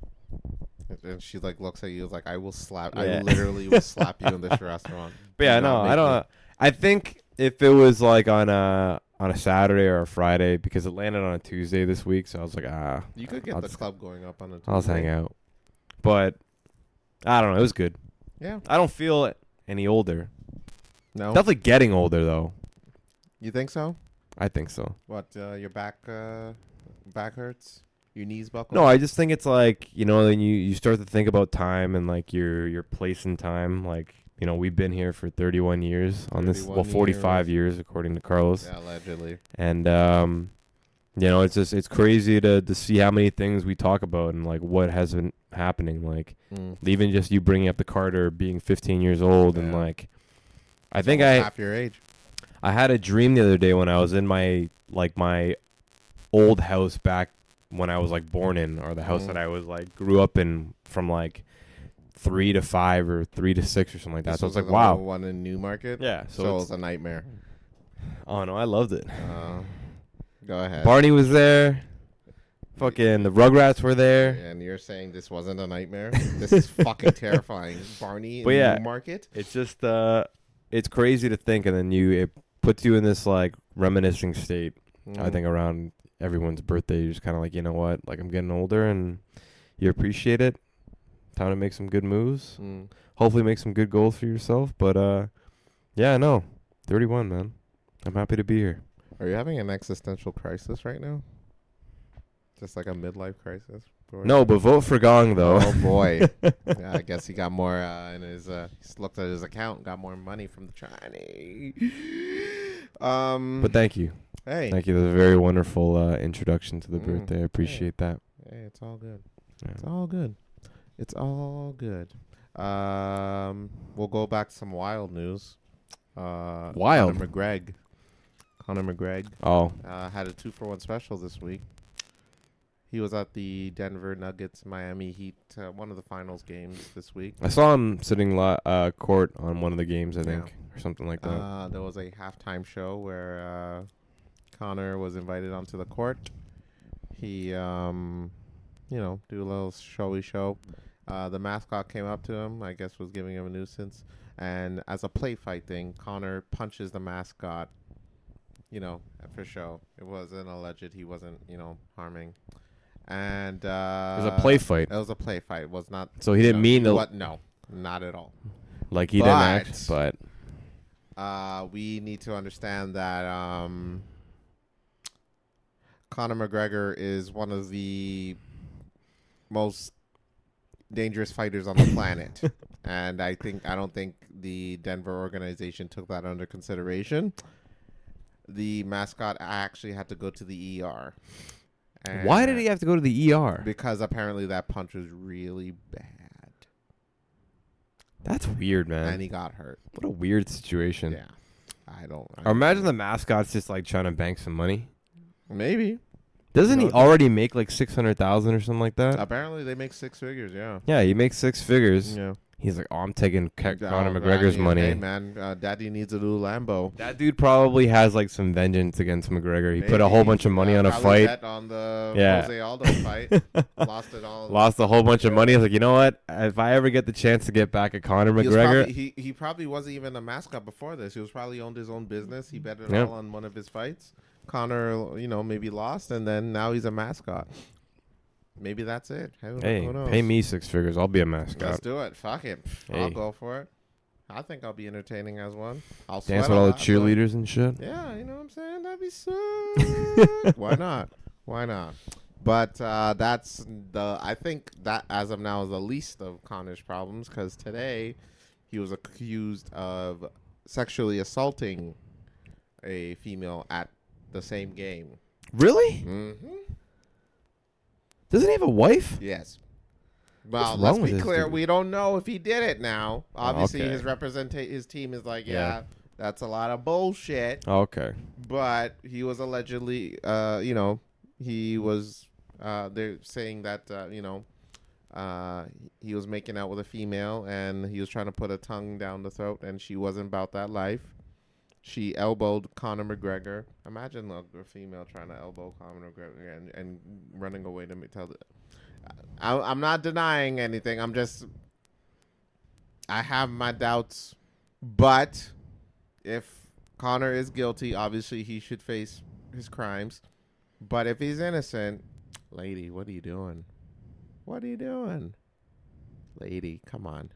Speaker 1: And she like looks at you like, I will slap.
Speaker 2: Yeah.
Speaker 1: I literally will slap you in this restaurant.
Speaker 2: But yeah,
Speaker 1: Do not
Speaker 2: no, I
Speaker 1: make
Speaker 2: don't.
Speaker 1: me-
Speaker 2: I think if it was like on a on a Saturday or a Friday, because it landed on a Tuesday this week, so I was like, ah,
Speaker 1: You could get
Speaker 2: I'll
Speaker 1: the
Speaker 2: just-
Speaker 1: club going up on a
Speaker 2: I'll just hang
Speaker 1: Tuesday.
Speaker 2: out. But I don't know. It was good.
Speaker 1: Yeah.
Speaker 2: I don't feel any older.
Speaker 1: No.
Speaker 2: Definitely getting older though.
Speaker 1: You think so?
Speaker 2: I think so.
Speaker 1: What? Uh, your back? Uh, back hurts? Your knees buckle?
Speaker 2: No, I just think it's like, you know, then you, you start to think about time and like your your place in time. Like, you know, we've been here for thirty-one years on this, well,
Speaker 1: thirty-one
Speaker 2: forty-five years according to Carlos.
Speaker 1: Yeah, allegedly.
Speaker 2: And um, you know, it's just it's crazy to to see how many things we talk about and like what has been happening. Like
Speaker 1: Mm.
Speaker 2: even just you bringing up the Carter being fifteen years old and
Speaker 1: Yeah.
Speaker 2: like, I think I
Speaker 1: half your age.
Speaker 2: I had a dream the other day when I was in my like my old house back when I was like born in, or the house
Speaker 1: Mm.
Speaker 2: that I was like grew up in from like three to five or three to six or something like that.
Speaker 1: This
Speaker 2: So I was
Speaker 1: was
Speaker 2: like,
Speaker 1: the
Speaker 2: wow.
Speaker 1: one in Newmarket.
Speaker 2: Yeah.
Speaker 1: So,
Speaker 2: So,
Speaker 1: it
Speaker 2: it's,
Speaker 1: was a nightmare.
Speaker 2: oh no, I loved it.
Speaker 1: Uh, go ahead.
Speaker 2: Barney was there. Fucking the Rugrats were there.
Speaker 1: And you're saying this wasn't a nightmare? This is fucking terrifying. Barney in
Speaker 2: But yeah.
Speaker 1: Newmarket?
Speaker 2: It's just uh, it's crazy to think, and then you it puts you in this like reminiscing state. I
Speaker 1: Mm.
Speaker 2: think around everyone's birthday, you're just kind of like, you know what? Like I'm getting older, and you appreciate it. Time to make some good moves.
Speaker 1: Mm.
Speaker 2: Hopefully, make some good goals for yourself. But uh, yeah, no, thirty-one, man. I'm happy to be here.
Speaker 1: Are you having an existential crisis right now? Just like a midlife crisis? Or-
Speaker 2: No, but vote for Gong though.
Speaker 1: Oh boy. Yeah, I guess he got more uh, in his. Uh, he's looked at his account, and got more money from the Chinese. Um.
Speaker 2: But thank you,
Speaker 1: hey,
Speaker 2: thank you. That was a very wonderful uh, introduction to the
Speaker 1: Mm,
Speaker 2: birthday. I appreciate that.
Speaker 1: hey, it's all good.
Speaker 2: Yeah.
Speaker 1: It's all good. It's all good. Um, we'll go back to some wild news. Uh,
Speaker 2: Wild?
Speaker 1: Conor McGregor. Conor McGregor
Speaker 2: Oh,
Speaker 1: uh, had a two for one special this week. He was at the Denver Nuggets Miami Heat, uh, one of the finals games this week.
Speaker 2: I saw him sitting li- uh, court on one of the games, I think,
Speaker 1: Yeah.
Speaker 2: or something like that.
Speaker 1: Uh, there was a halftime show where uh, Connor was invited onto the court. He, um, you know, do a little showy show. Uh, the mascot came up to him, I guess was giving him a nuisance. And as a play fight thing, Connor punches the mascot, you know, for show. It wasn't alleged. He wasn't, you know, harming. And uh,
Speaker 2: it was a play fight,
Speaker 1: It was a play fight. It was not.
Speaker 2: so he didn't
Speaker 1: no,
Speaker 2: mean to,
Speaker 1: What? No, not at all.
Speaker 2: like he didn't act,
Speaker 1: But-
Speaker 2: but
Speaker 1: Uh, we need to understand that um, Conor McGregor is one of the most dangerous fighters on the planet, and I think I don't think the Denver organization took that under consideration. The mascot actually had to go to the E R. And
Speaker 2: why did he have to go to the E R?
Speaker 1: Because apparently that punch was really bad,
Speaker 2: That's weird, man.
Speaker 1: and he got hurt.
Speaker 2: What a weird situation.
Speaker 1: Yeah, I don't. I
Speaker 2: Or imagine the mascot's just like trying to bank some money.
Speaker 1: maybe.
Speaker 2: Doesn't
Speaker 1: You
Speaker 2: he
Speaker 1: know,
Speaker 2: already make like six hundred thousand or something like that?
Speaker 1: Apparently, they make six figures. Yeah.
Speaker 2: Yeah, he makes six figures.
Speaker 1: Yeah.
Speaker 2: He's like, oh, I'm taking Ca-
Speaker 1: Oh,
Speaker 2: Conor
Speaker 1: I
Speaker 2: McGregor's
Speaker 1: need-
Speaker 2: money.
Speaker 1: Hey man, uh, Daddy needs a new Lambo.
Speaker 2: That dude probably has like some vengeance against McGregor. He put a
Speaker 1: Maybe.
Speaker 2: whole bunch of money
Speaker 1: Uh,
Speaker 2: on a
Speaker 1: probably
Speaker 2: fight.
Speaker 1: bet on the
Speaker 2: Yeah.
Speaker 1: Jose Aldo fight. Lost it all.
Speaker 2: Lost a whole bunch of money. I was like, you know what? If I ever get the chance to get back at Conor
Speaker 1: He, was
Speaker 2: McGregor,
Speaker 1: probably, he he probably wasn't even a mascot before this. He was probably owned his own business. He bet it
Speaker 2: Yep.
Speaker 1: all on one of his fights. Connor, you know, maybe lost, and then now he's a mascot. Maybe that's it. Who,
Speaker 2: hey,
Speaker 1: who knows?
Speaker 2: pay me six figures. I'll be a
Speaker 1: Let's
Speaker 2: mascot.
Speaker 1: do it. Fuck it.
Speaker 2: Hey.
Speaker 1: I'll go for it. I think I'll be entertaining as one. I'll
Speaker 2: Dance
Speaker 1: sweat
Speaker 2: with
Speaker 1: a
Speaker 2: all the
Speaker 1: lot, but-
Speaker 2: cheerleaders and shit.
Speaker 1: Yeah, you know what I'm saying? That'd be sick. Why not? Why not? But uh, that's the. I think that as of now is the least of Conor's problems because today he was accused of sexually assaulting a female at the same game.
Speaker 2: Really?
Speaker 1: Mm-hmm.
Speaker 2: Doesn't he have a wife?
Speaker 1: Yes. Well,
Speaker 2: What's
Speaker 1: let's
Speaker 2: wrong with
Speaker 1: be
Speaker 2: this
Speaker 1: clear.
Speaker 2: dude?
Speaker 1: We don't know if he did it now. Obviously,
Speaker 2: okay.
Speaker 1: his represent his team is like, yeah,
Speaker 2: Yeah.
Speaker 1: that's a lot of bullshit.
Speaker 2: Okay.
Speaker 1: But he was allegedly, uh, you know, he was. Uh, they're saying that uh, you know, uh, he was making out with a female, and he was trying to put a tongue down the throat, and she wasn't about that life. She elbowed Conor McGregor. Imagine a, a female trying to elbow Conor McGregor and, and running away to me. Tell the, I, I'm not denying anything. I'm just. I have my doubts, but if Conor is guilty, obviously he should face his crimes. But if he's innocent, lady, what are you doing? What are you doing? Lady, come on.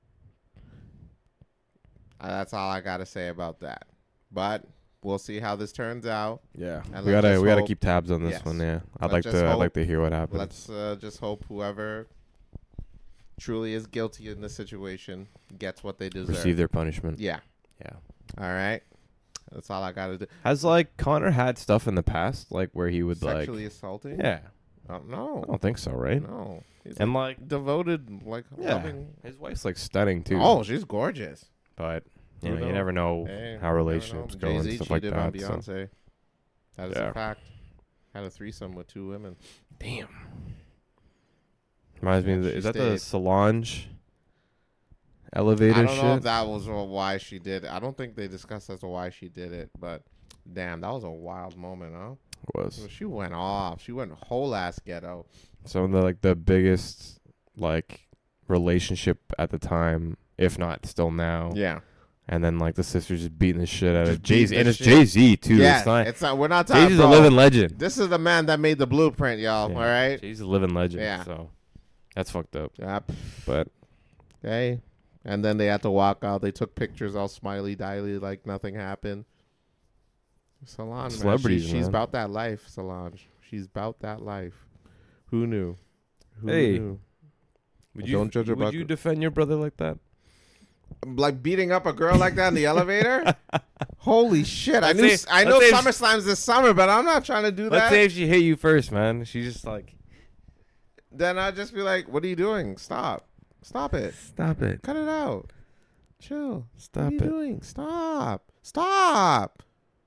Speaker 1: Uh, that's all I got to say about that. But we'll see how this turns out.
Speaker 2: Yeah.
Speaker 1: And
Speaker 2: we
Speaker 1: let's
Speaker 2: gotta
Speaker 1: just
Speaker 2: we gotta
Speaker 1: hope-
Speaker 2: keep tabs on this
Speaker 1: Yes.
Speaker 2: one. Yeah. I'd
Speaker 1: Let's
Speaker 2: like
Speaker 1: just
Speaker 2: to I'd
Speaker 1: hope-
Speaker 2: like to hear what happens.
Speaker 1: Let's uh, just hope whoever truly is guilty in this situation gets what they deserve.
Speaker 2: receive their punishment.
Speaker 1: Yeah.
Speaker 2: Yeah.
Speaker 1: All right. That's all I got to do.
Speaker 2: Has like Connor had stuff in the past, like where he would
Speaker 1: Sexually
Speaker 2: like
Speaker 1: assaulting?
Speaker 2: yeah.
Speaker 1: Uh, no.
Speaker 2: I don't think so, right?
Speaker 1: No. He's
Speaker 2: And
Speaker 1: like
Speaker 2: like
Speaker 1: devoted, like
Speaker 2: yeah,
Speaker 1: loving.
Speaker 2: his wife's like stunning too.
Speaker 1: Oh, she's gorgeous.
Speaker 2: but you
Speaker 1: Who
Speaker 2: know, you
Speaker 1: knows?
Speaker 2: never know
Speaker 1: Hey,
Speaker 2: how
Speaker 1: never
Speaker 2: relationships
Speaker 1: know.
Speaker 2: go and
Speaker 1: Jay-Z
Speaker 2: stuff like
Speaker 1: cheated on
Speaker 2: that. So.
Speaker 1: Beyonce. That is
Speaker 2: Yeah.
Speaker 1: a fact. Had a threesome with two women.
Speaker 2: Damn. Reminds me of
Speaker 1: Yeah,
Speaker 2: the,
Speaker 1: she
Speaker 2: is that the
Speaker 1: stayed.
Speaker 2: Solange elevator
Speaker 1: I don't
Speaker 2: shit?
Speaker 1: know if that was uh, why she did it. I don't think they discussed as to why she did it, but damn, that was a wild moment, huh?
Speaker 2: was
Speaker 1: She went off. She went whole ass ghetto.
Speaker 2: some of the like the biggest like relationship at the time, if not still now.
Speaker 1: Yeah.
Speaker 2: And then like the sisters just beating the shit out
Speaker 1: Just
Speaker 2: of Jay Z,
Speaker 1: beating
Speaker 2: and
Speaker 1: the
Speaker 2: it's
Speaker 1: shit.
Speaker 2: Jay Z too.
Speaker 1: Yeah,
Speaker 2: it's not.
Speaker 1: it's not. We're not
Speaker 2: Jay
Speaker 1: talking.
Speaker 2: Z's a
Speaker 1: bro,
Speaker 2: living legend.
Speaker 1: This is the man that made the blueprint, y'all.
Speaker 2: Yeah.
Speaker 1: All right.
Speaker 2: Jay Z's a living legend.
Speaker 1: Yeah.
Speaker 2: So that's fucked up.
Speaker 1: Yep.
Speaker 2: But
Speaker 1: Okay. And then they had to walk out. They took pictures all smiley diley like nothing happened. Solange,
Speaker 2: Celebrities,
Speaker 1: man. She, she's
Speaker 2: man.
Speaker 1: about that life, Solange. She's about that life. Who knew? Who
Speaker 2: Hey.
Speaker 1: knew?
Speaker 2: would
Speaker 1: Well,
Speaker 2: you
Speaker 1: don't judge her
Speaker 2: would
Speaker 1: about
Speaker 2: you
Speaker 1: the-
Speaker 2: defend your brother like that?
Speaker 1: Like beating up a girl like that in the elevator? Holy shit. I
Speaker 2: Let's
Speaker 1: knew
Speaker 2: say-
Speaker 1: I know
Speaker 2: let's say if
Speaker 1: SummerSlam's this summer, but I'm not trying to do
Speaker 2: Let's
Speaker 1: that.
Speaker 2: say if she hit you first, man. She's just like,
Speaker 1: Then I'd just be like, what are you doing? Stop. Stop it.
Speaker 2: stop it,
Speaker 1: Cut it out. Chill.
Speaker 2: stop
Speaker 1: what are you
Speaker 2: it,
Speaker 1: doing? Stop. Stop.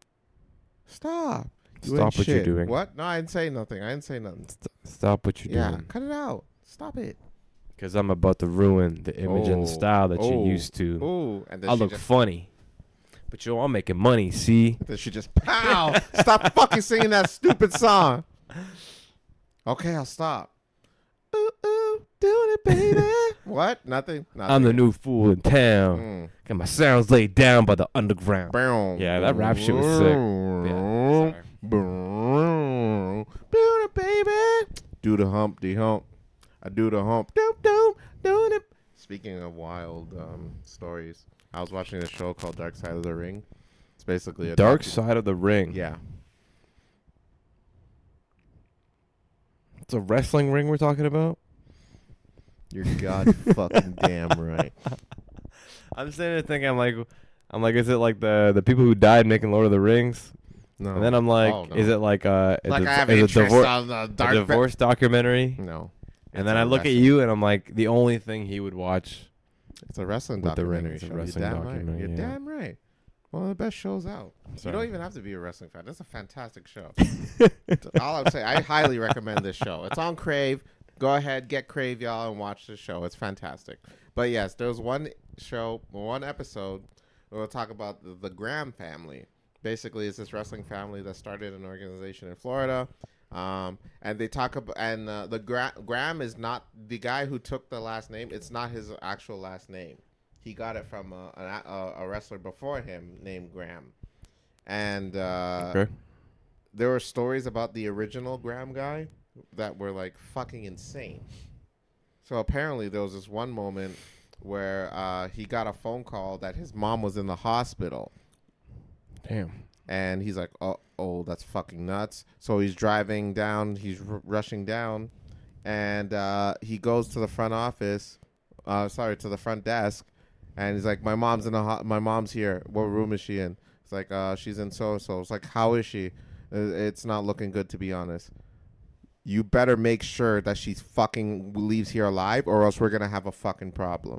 Speaker 1: Stop. You
Speaker 2: stop
Speaker 1: ain't
Speaker 2: what you're
Speaker 1: shit.
Speaker 2: doing.
Speaker 1: What? No, I didn't say nothing. I didn't say nothing.
Speaker 2: St- stop what you're
Speaker 1: Yeah,
Speaker 2: doing.
Speaker 1: cut it out. Stop it.
Speaker 2: Because I'm about to ruin the image and
Speaker 1: Oh.
Speaker 2: the style that
Speaker 1: Oh.
Speaker 2: you're used to.
Speaker 1: Ooh, and then
Speaker 2: I
Speaker 1: she
Speaker 2: look
Speaker 1: just,
Speaker 2: funny, but yo, I'm making money. See,
Speaker 1: then she just pow. Stop fucking singing that stupid song. Okay, I'll stop. Ooh, ooh, doing it, baby. What? Nothing. Nothing.
Speaker 2: I'm the new fool in town.
Speaker 1: Mm.
Speaker 2: Got my sounds laid down by the underground.
Speaker 1: Boom.
Speaker 2: Yeah, that rap shit was sick. Yeah, sorry.
Speaker 1: Boom. Do it, baby. Do the humpty hump. I do the hump. Doop doop. Doing it. Speaking of wild um, stories, I was watching a show called Dark Side of the Ring. It's basically a
Speaker 2: Dark
Speaker 1: docu-
Speaker 2: Side of the Ring.
Speaker 1: Yeah.
Speaker 2: It's a wrestling ring we're talking about.
Speaker 1: You're god fucking damn right.
Speaker 2: I'm sitting there thinking, I'm like, I'm like, is it like the the people who died making Lord of the Rings?
Speaker 1: No.
Speaker 2: And then I'm like,
Speaker 1: Oh, no.
Speaker 2: is it like uh, a,
Speaker 1: like
Speaker 2: div-
Speaker 1: I have
Speaker 2: is a,
Speaker 1: interest
Speaker 2: divor-
Speaker 1: on the
Speaker 2: a
Speaker 1: dark
Speaker 2: divorce documentary?
Speaker 1: No.
Speaker 2: And
Speaker 1: It's
Speaker 2: then
Speaker 1: a
Speaker 2: I look at
Speaker 1: wrestling-
Speaker 2: you and I'm like, the only thing he would watch.
Speaker 1: It's a wrestling
Speaker 2: With the ring,
Speaker 1: documentary
Speaker 2: it's a
Speaker 1: show.
Speaker 2: wrestling
Speaker 1: You're damn
Speaker 2: documentary,
Speaker 1: right. You're
Speaker 2: yeah.
Speaker 1: damn right. One of the best shows out.
Speaker 2: Sorry.
Speaker 1: You don't even have to be a wrestling fan. That's a fantastic show. All I'm saying, I highly recommend this show. It's on Crave. Go ahead, get Crave, y'all, and watch the show. It's fantastic. But yes, there was one show, one episode where we'll talk about the, the Graham family. Basically, it's this wrestling family that started an organization in Florida. Um, and they talk about, and uh, the Gra- Graham is not the guy who took the last name. It's not his actual last name. He got it from a, a, a wrestler before him named Graham. And uh,
Speaker 2: Okay.
Speaker 1: there were stories about the original Graham guy that were like fucking insane. So apparently there was this one moment where uh, he got a phone call that his mom was in the hospital.
Speaker 2: Damn.
Speaker 1: And he's like, oh, oh, that's fucking nuts. So he's driving down. He's r- rushing down. And uh, he goes to the front office. Uh, sorry, to the front desk. And he's like, my mom's in the ho- my mom's here. What room is she in? It's like, uh, she's in so-and-so. It's like, how is she? Uh, It's not looking good, to be honest. You better make sure that she fucking leaves here alive, or else we're going to have a fucking problem.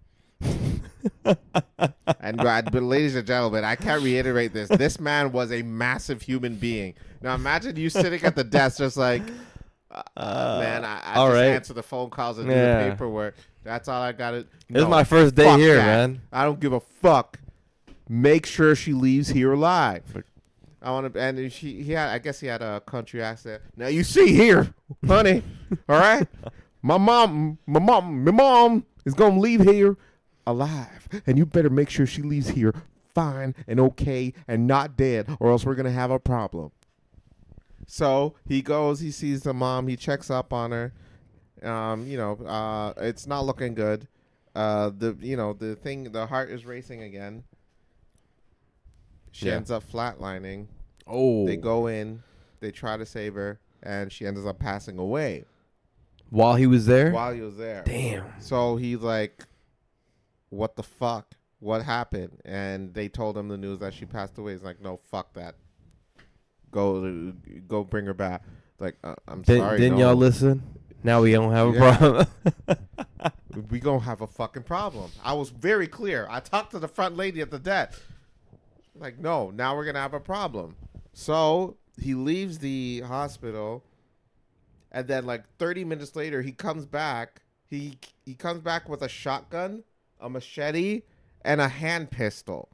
Speaker 1: And uh, but ladies and gentlemen, I can't reiterate this. This man was a massive human being. Now imagine you sitting at the desk just like, uh, uh, man, I, I
Speaker 2: all
Speaker 1: just
Speaker 2: right.
Speaker 1: answer the phone calls and
Speaker 2: Yeah.
Speaker 1: do the paperwork. That's all I got to
Speaker 2: This is my first day here, man.
Speaker 1: I don't give a fuck. Make sure she leaves here alive. I want to, and she, he had, I guess he had a country accent. Now you see here, honey, all right? My mom, my mom, my mom is gonna leave here alive, and you better make sure she leaves here fine and okay and not dead, or else we're gonna have a problem. So he goes, he sees the mom, he checks up on her. Um, you know, uh, it's not looking good. Uh, the you know the thing, the heart is racing again. She
Speaker 2: Yeah.
Speaker 1: ends up flatlining.
Speaker 2: Oh.
Speaker 1: They go in, they try to save her, and she ends up passing away
Speaker 2: While he was there?
Speaker 1: while he was there.
Speaker 2: Damn.
Speaker 1: So he's like, what the fuck? What happened? And they told him the news that she passed away. He's like, no, fuck that. Go go bring her back. Like, uh, I'm
Speaker 2: Did,
Speaker 1: sorry.
Speaker 2: didn't
Speaker 1: no.
Speaker 2: y'all listen? Now we don't have a
Speaker 1: Yeah.
Speaker 2: problem.
Speaker 1: We gonna have a fucking problem. I was very clear. I talked to the front lady at the desk. Like, no, now we're gonna have a problem. So he leaves the hospital, and then like thirty minutes later, he comes back. He he comes back with a shotgun, a machete, and a hand pistol.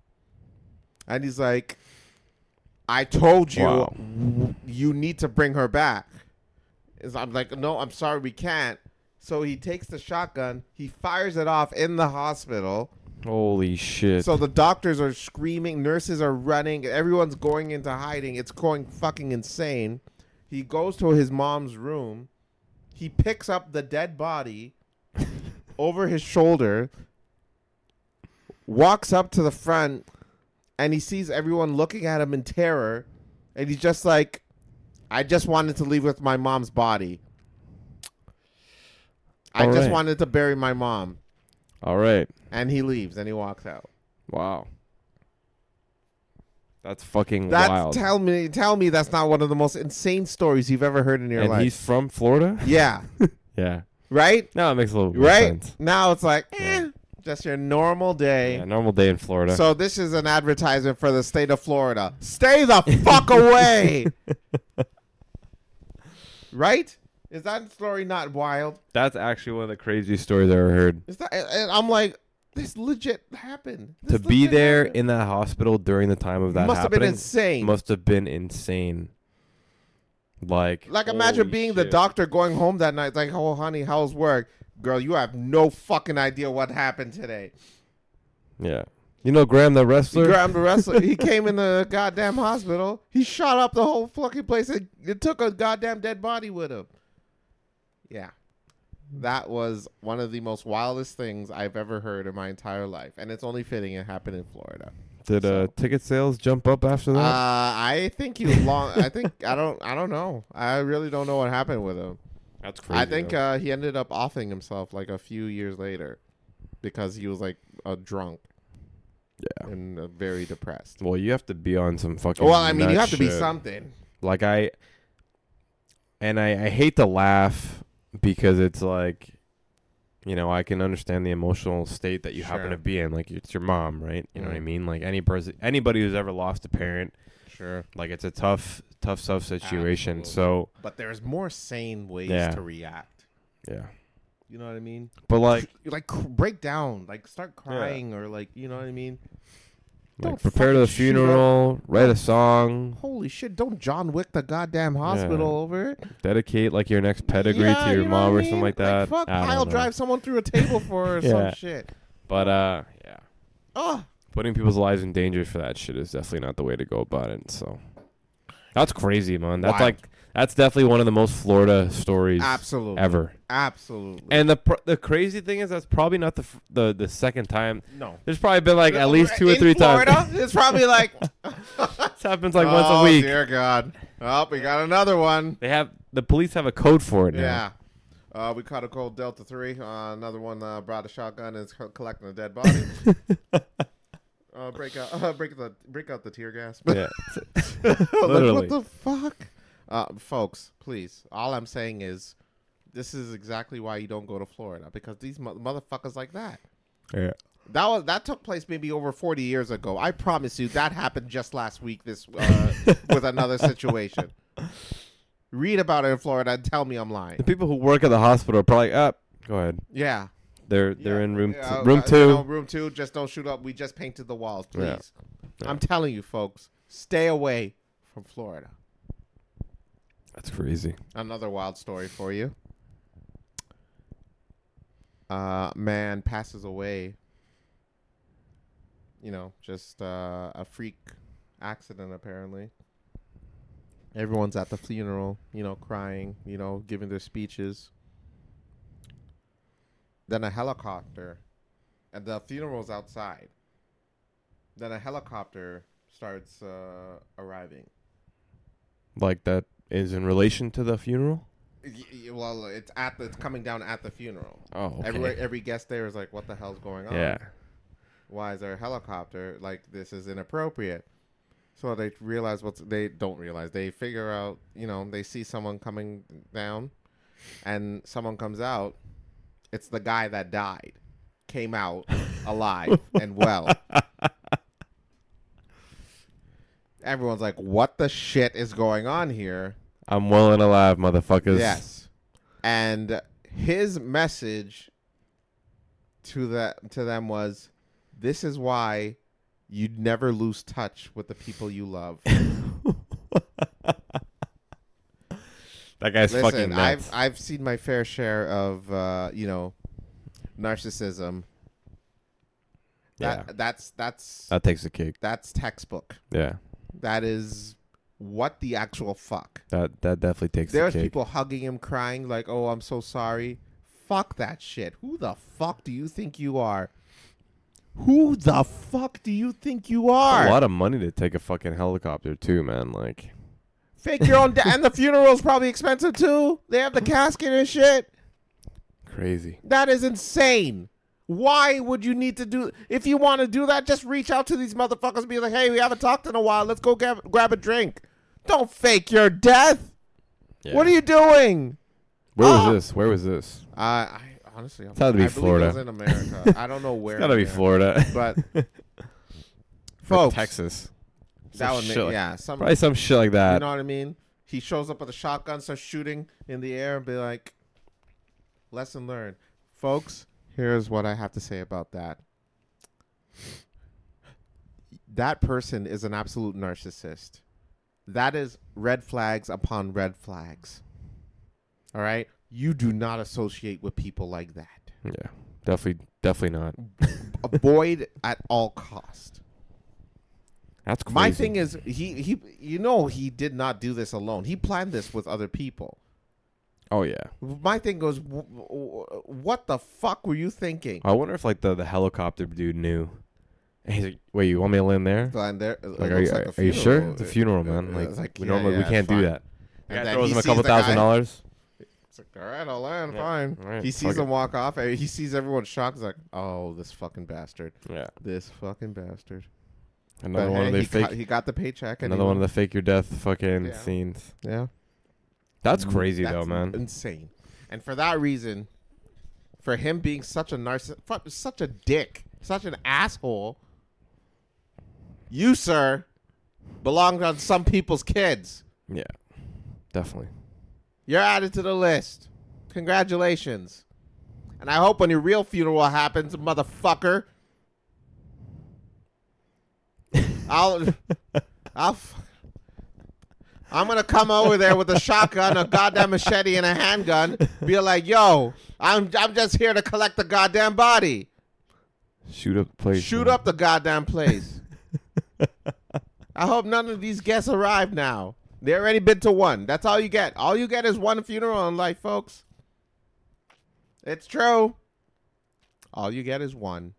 Speaker 1: And he's like, "I told you,
Speaker 2: Wow.
Speaker 1: you need to bring her back." Is I'm like, "No, I'm sorry, we can't." So he takes the shotgun, he fires it off in the hospital.
Speaker 2: Holy shit.
Speaker 1: So the doctors are screaming, nurses are running, everyone's going into hiding. It's going fucking insane. He goes to his mom's room. He picks up the dead body over his shoulder, walks up to the front, and he sees everyone looking at him in terror. And he's just like, I just wanted to leave with my mom's body. I
Speaker 2: All
Speaker 1: just
Speaker 2: right.
Speaker 1: wanted to bury my mom.
Speaker 2: All right.
Speaker 1: And he leaves and he walks out.
Speaker 2: Wow. That's fucking
Speaker 1: That's
Speaker 2: wild.
Speaker 1: tell me tell me that's not one of the most insane stories you've ever heard in your
Speaker 2: and
Speaker 1: life.
Speaker 2: he's from Florida?
Speaker 1: Yeah.
Speaker 2: Yeah.
Speaker 1: Right?
Speaker 2: No, it makes a little more
Speaker 1: Right?
Speaker 2: sense.
Speaker 1: Now it's like, eh,
Speaker 2: Yeah.
Speaker 1: just your normal day.
Speaker 2: Yeah, normal day in Florida.
Speaker 1: So this is an advertisement for the state of Florida. Stay the fuck away. Right? Is that story not wild?
Speaker 2: That's actually one of the craziest stories I ever heard.
Speaker 1: Is that and I'm like, this legit happened.
Speaker 2: To
Speaker 1: This
Speaker 2: be
Speaker 1: legit
Speaker 2: there
Speaker 1: happened.
Speaker 2: in that hospital during the time of that
Speaker 1: must have
Speaker 2: happening
Speaker 1: been insane.
Speaker 2: must have been insane. Like,
Speaker 1: Like, imagine
Speaker 2: holy
Speaker 1: being the
Speaker 2: shit.
Speaker 1: doctor going home that night. Like, oh, honey, how's work? Girl, you have no fucking idea what happened today.
Speaker 2: Yeah. You know Graham, the wrestler?
Speaker 1: Graham the wrestler, he came in the goddamn hospital. He shot up the whole fucking place. It, it took a goddamn dead body with him. Yeah. That was one of the most wildest things I've ever heard in my entire life. And it's only fitting it happened in Florida.
Speaker 2: Did uh,
Speaker 1: So-
Speaker 2: ticket sales jump up after
Speaker 1: Uh,
Speaker 2: that?
Speaker 1: I think he was long. I think, I don't, I don't know. I really don't know what happened with him.
Speaker 2: That's crazy.
Speaker 1: I think
Speaker 2: though.
Speaker 1: uh, he ended up offing himself like a few years later because he was like a drunk
Speaker 2: yeah.
Speaker 1: and uh, very depressed.
Speaker 2: Well, you have to be on some fucking.
Speaker 1: Well, I mean, you
Speaker 2: nut
Speaker 1: have to be
Speaker 2: shit.
Speaker 1: something.
Speaker 2: Like I, and I, I hate to laugh because it's like, you know, I can understand the emotional state that you happen
Speaker 1: Sure.
Speaker 2: to be in. Like, it's your mom, right? You know what I
Speaker 1: Mm.
Speaker 2: mean? Like, any person, anybody who's ever lost a parent,
Speaker 1: Sure.
Speaker 2: like, it's a tough, tough, tough situation.
Speaker 1: Absolutely.
Speaker 2: So,
Speaker 1: But there's more sane ways
Speaker 2: Yeah.
Speaker 1: to react.
Speaker 2: yeah.
Speaker 1: You know what I mean?
Speaker 2: But, like,
Speaker 1: You like cr- break down, like start crying, or like you know what I mean.
Speaker 2: like
Speaker 1: Don't
Speaker 2: prepare to the
Speaker 1: fucking shoot up.
Speaker 2: funeral, write a song,
Speaker 1: Holy shit! Don't John Wick the goddamn hospital
Speaker 2: Yeah.
Speaker 1: over it.
Speaker 2: dedicate, like, your next pedigree
Speaker 1: Yeah,
Speaker 2: to your
Speaker 1: you know
Speaker 2: mom
Speaker 1: what
Speaker 2: or
Speaker 1: I
Speaker 2: something
Speaker 1: mean?
Speaker 2: like that.
Speaker 1: Fuck,
Speaker 2: I don't
Speaker 1: I'll
Speaker 2: know.
Speaker 1: drive someone through a table for her or
Speaker 2: Yeah.
Speaker 1: some shit.
Speaker 2: But, uh, yeah.
Speaker 1: Oh,
Speaker 2: Putting people's lives in danger for that shit is definitely not the way to go about it. So that's crazy, man. That's
Speaker 1: Wild.
Speaker 2: like that's definitely one of the most Florida stories
Speaker 1: absolutely,
Speaker 2: ever.
Speaker 1: absolutely.
Speaker 2: And the pr- the crazy thing is that's probably not the f- the the second time.
Speaker 1: no,
Speaker 2: There's probably been like at least two or
Speaker 1: In
Speaker 2: three
Speaker 1: Florida,
Speaker 2: times.
Speaker 1: it's probably like
Speaker 2: This happens like once
Speaker 1: oh,
Speaker 2: a week.
Speaker 1: Dear God, oh, we got another one.
Speaker 2: They have the police have a code for it now.
Speaker 1: Yeah. Uh, we caught a cold Delta three. Uh, another one uh, brought a shotgun and is co- collecting a dead body. uh, break out, uh, break the, break out the tear gas.
Speaker 2: Yeah.
Speaker 1: Like,
Speaker 2: Literally.
Speaker 1: what the fuck, uh, folks? Please, all I'm saying is, this is exactly why you don't go to Florida, because these mo- motherfuckers like that.
Speaker 2: Yeah.
Speaker 1: That was that took place maybe over forty years ago. I promise you, that happened just last week. This uh, with another situation. Read about it in Florida and tell me I'm lying.
Speaker 2: The people who work at the hospital are probably up. Go ahead.
Speaker 1: Yeah.
Speaker 2: They're they're
Speaker 1: Yeah,
Speaker 2: in room
Speaker 1: yeah,
Speaker 2: t- room
Speaker 1: uh,
Speaker 2: two.
Speaker 1: you know, room two. Just don't shoot up. We just painted the walls, please.
Speaker 2: Yeah. Yeah.
Speaker 1: I'm telling you, folks, stay away from Florida.
Speaker 2: That's crazy.
Speaker 1: Another wild story for you. Uh, man passes away. You know, just uh, a freak accident, apparently. Everyone's at the funeral, you know, crying, you know, giving their speeches. Then a helicopter, and the funeral's outside. Then a helicopter starts uh, arriving.
Speaker 2: Like that is in relation to the funeral?
Speaker 1: Y- y- Well, it's at the, it's coming down at the funeral.
Speaker 2: Oh, okay.
Speaker 1: Every every guest there is like, "What the hell's going on?
Speaker 2: Yeah.
Speaker 1: Why is there a helicopter? Like, this is inappropriate." So they realize what's they don't realize. They figure out, you know, they see someone coming down, and someone comes out. It's the guy that died, came out alive and well. Everyone's like, "What the shit is going on here?"
Speaker 2: I'm well and alive, motherfuckers.
Speaker 1: Yes, and his message to the to them was, "This is why you'd never lose touch with the people you love."
Speaker 2: That guy's fucking
Speaker 1: Listen,
Speaker 2: nuts.
Speaker 1: I've I've seen my fair share of uh, you know, narcissism. That
Speaker 2: yeah.
Speaker 1: that's that's
Speaker 2: That takes a cake.
Speaker 1: that's textbook.
Speaker 2: Yeah.
Speaker 1: That is what the actual fuck.
Speaker 2: That that definitely takes
Speaker 1: There's
Speaker 2: a cake.
Speaker 1: people hugging him, crying like, "Oh, I'm so sorry." Fuck that shit. Who the fuck do you think you are? Who the fuck do you think you are?
Speaker 2: A lot of money to take a fucking helicopter too, man. Like,
Speaker 1: Fake your own, da- and the funeral's probably expensive too. They have the casket and shit.
Speaker 2: crazy.
Speaker 1: That is insane. Why would you need to do? If you want to do that, just reach out to these motherfuckers and be like, "Hey, we haven't talked in a while. Let's go grab, grab a drink." Don't fake your death.
Speaker 2: Yeah.
Speaker 1: What are you doing?
Speaker 2: Where
Speaker 1: Ah!
Speaker 2: was this? Where was this?
Speaker 1: Uh, I honestly, I'm,
Speaker 2: It's gotta be
Speaker 1: I believe
Speaker 2: Florida.
Speaker 1: It was in America. I don't know where.
Speaker 2: It's gotta
Speaker 1: in
Speaker 2: be
Speaker 1: America,
Speaker 2: Florida.
Speaker 1: but
Speaker 2: Or
Speaker 1: folks,
Speaker 2: Texas.
Speaker 1: that
Speaker 2: Some
Speaker 1: would
Speaker 2: shit
Speaker 1: make
Speaker 2: like-
Speaker 1: yeah, some
Speaker 2: Probably some shit like that.
Speaker 1: you know what I mean. He shows up with a shotgun, starts shooting in the air, and be like, "Lesson learned, folks." Here's what I have to say about that. That person is an absolute narcissist. That is red flags upon red flags. All right? You do not associate with people like that.
Speaker 2: Yeah. Definitely definitely not.
Speaker 1: Avoid at all cost.
Speaker 2: That's crazy.
Speaker 1: My thing is, he, he, you know, he did not do this alone. He planned this with other people.
Speaker 2: Oh yeah.
Speaker 1: My thing goes, w- w- what the fuck were you thinking?
Speaker 2: I wonder if like the, the helicopter dude knew. And he's like, "Wait, you want me to land there?"
Speaker 1: Glenn, there, it
Speaker 2: Like, are you,
Speaker 1: looks like a
Speaker 2: are you sure?
Speaker 1: funeral.
Speaker 2: It's a funeral, man.
Speaker 1: Uh,
Speaker 2: Like,
Speaker 1: it's like,
Speaker 2: we
Speaker 1: yeah,
Speaker 2: normally
Speaker 1: yeah,
Speaker 2: we
Speaker 1: it's
Speaker 2: can't do
Speaker 1: fine.
Speaker 2: that. The
Speaker 1: And
Speaker 2: guy
Speaker 1: then
Speaker 2: throws
Speaker 1: he
Speaker 2: him a
Speaker 1: sees
Speaker 2: couple
Speaker 1: the
Speaker 2: thousand
Speaker 1: guy.
Speaker 2: dollars.
Speaker 1: It's like, all right, I'll land,
Speaker 2: Yeah.
Speaker 1: fine.
Speaker 2: All right,
Speaker 1: He sees
Speaker 2: fuck
Speaker 1: him
Speaker 2: it.
Speaker 1: walk off, and he sees everyone shocked. He's like, oh, this fucking bastard.
Speaker 2: Yeah.
Speaker 1: This fucking bastard.
Speaker 2: Another
Speaker 1: But
Speaker 2: one
Speaker 1: hey,
Speaker 2: of the
Speaker 1: he,
Speaker 2: fake.
Speaker 1: got, he got the paycheck. And
Speaker 2: Another
Speaker 1: he
Speaker 2: one of the fake your death fucking
Speaker 1: Yeah.
Speaker 2: scenes.
Speaker 1: Yeah.
Speaker 2: That's crazy
Speaker 1: That's
Speaker 2: though, man.
Speaker 1: insane. And for that reason, for him being such a narcissist, such a dick, such an asshole. You, sir, belong on some people's kids.
Speaker 2: Yeah, definitely.
Speaker 1: You're added to the list. Congratulations. And I hope when your real funeral happens, motherfucker, I'll, I'll, f- I'm gonna come over there with a shotgun, a goddamn machete, and a handgun. Be like, yo, I'm, I'm just here to collect the goddamn body.
Speaker 2: Shoot up the place.
Speaker 1: Shoot
Speaker 2: man.
Speaker 1: up the goddamn place. I hope none of these guests arrive now. They already been to one. That's all you get. All you get is one funeral in life, folks. It's true. All you get is one.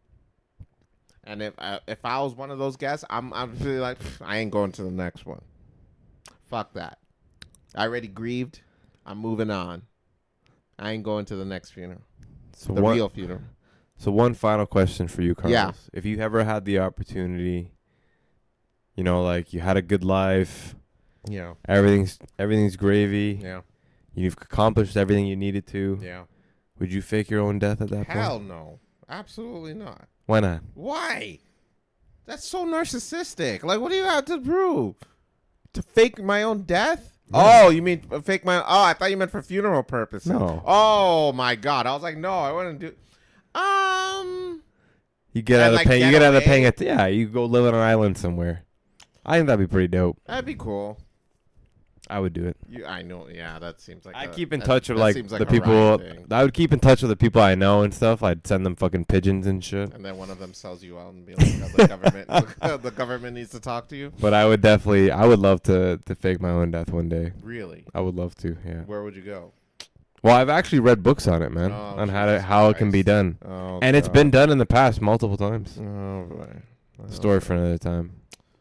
Speaker 1: And if uh, if I was one of those guests, I'm I'm really like, I ain't going to the next one. Fuck that. I already grieved. I'm moving on. I ain't going to the next funeral.
Speaker 2: So
Speaker 1: the
Speaker 2: one,
Speaker 1: real funeral.
Speaker 2: So one final question for you, Carlos.
Speaker 1: Yeah.
Speaker 2: If you ever had the opportunity, you know, like you had a good life,
Speaker 1: Yeah.
Speaker 2: everything's everything's gravy,
Speaker 1: Yeah.
Speaker 2: you've accomplished everything you needed to,
Speaker 1: Yeah.
Speaker 2: would you fake your own death at that
Speaker 1: Hell
Speaker 2: point?
Speaker 1: no. Absolutely not.
Speaker 2: Why not?
Speaker 1: Why? That's so narcissistic. Like, what do you have to prove? To fake my own death?
Speaker 2: Yeah.
Speaker 1: Oh, you mean uh, fake my... Oh, I thought you meant for funeral purposes.
Speaker 2: No.
Speaker 1: Oh, my God. I was like, no, I wouldn't do... Um...
Speaker 2: You get
Speaker 1: And,
Speaker 2: out of
Speaker 1: like,
Speaker 2: paying. You
Speaker 1: get
Speaker 2: get out of
Speaker 1: away?
Speaker 2: paying it. Yeah, you go live on an island somewhere. I think that'd be pretty dope.
Speaker 1: That'd be cool.
Speaker 2: I would do it.
Speaker 1: You, I know. Yeah, that seems like...
Speaker 2: I
Speaker 1: a-
Speaker 2: keep in
Speaker 1: that-
Speaker 2: touch with
Speaker 1: that
Speaker 2: like,
Speaker 1: seems
Speaker 2: the
Speaker 1: a
Speaker 2: people.
Speaker 1: Ryan thing.
Speaker 2: I would keep in touch with the people I know and stuff. I'd send them fucking pigeons and shit.
Speaker 1: And then one of them sells you out and be like, oh, the government, the government needs to talk to you.
Speaker 2: But I would definitely. I would love to to fake my own death one day.
Speaker 1: Really?
Speaker 2: I would love to. Yeah.
Speaker 1: Where would you go?
Speaker 2: Well, I've actually read books on it, man,
Speaker 1: Oh,
Speaker 2: on how to
Speaker 1: Jesus
Speaker 2: how it can be
Speaker 1: Christ.
Speaker 2: done,
Speaker 1: Oh,
Speaker 2: and it's
Speaker 1: God.
Speaker 2: been done in the past multiple times.
Speaker 1: Oh, boy. Oh,
Speaker 2: Story for another time.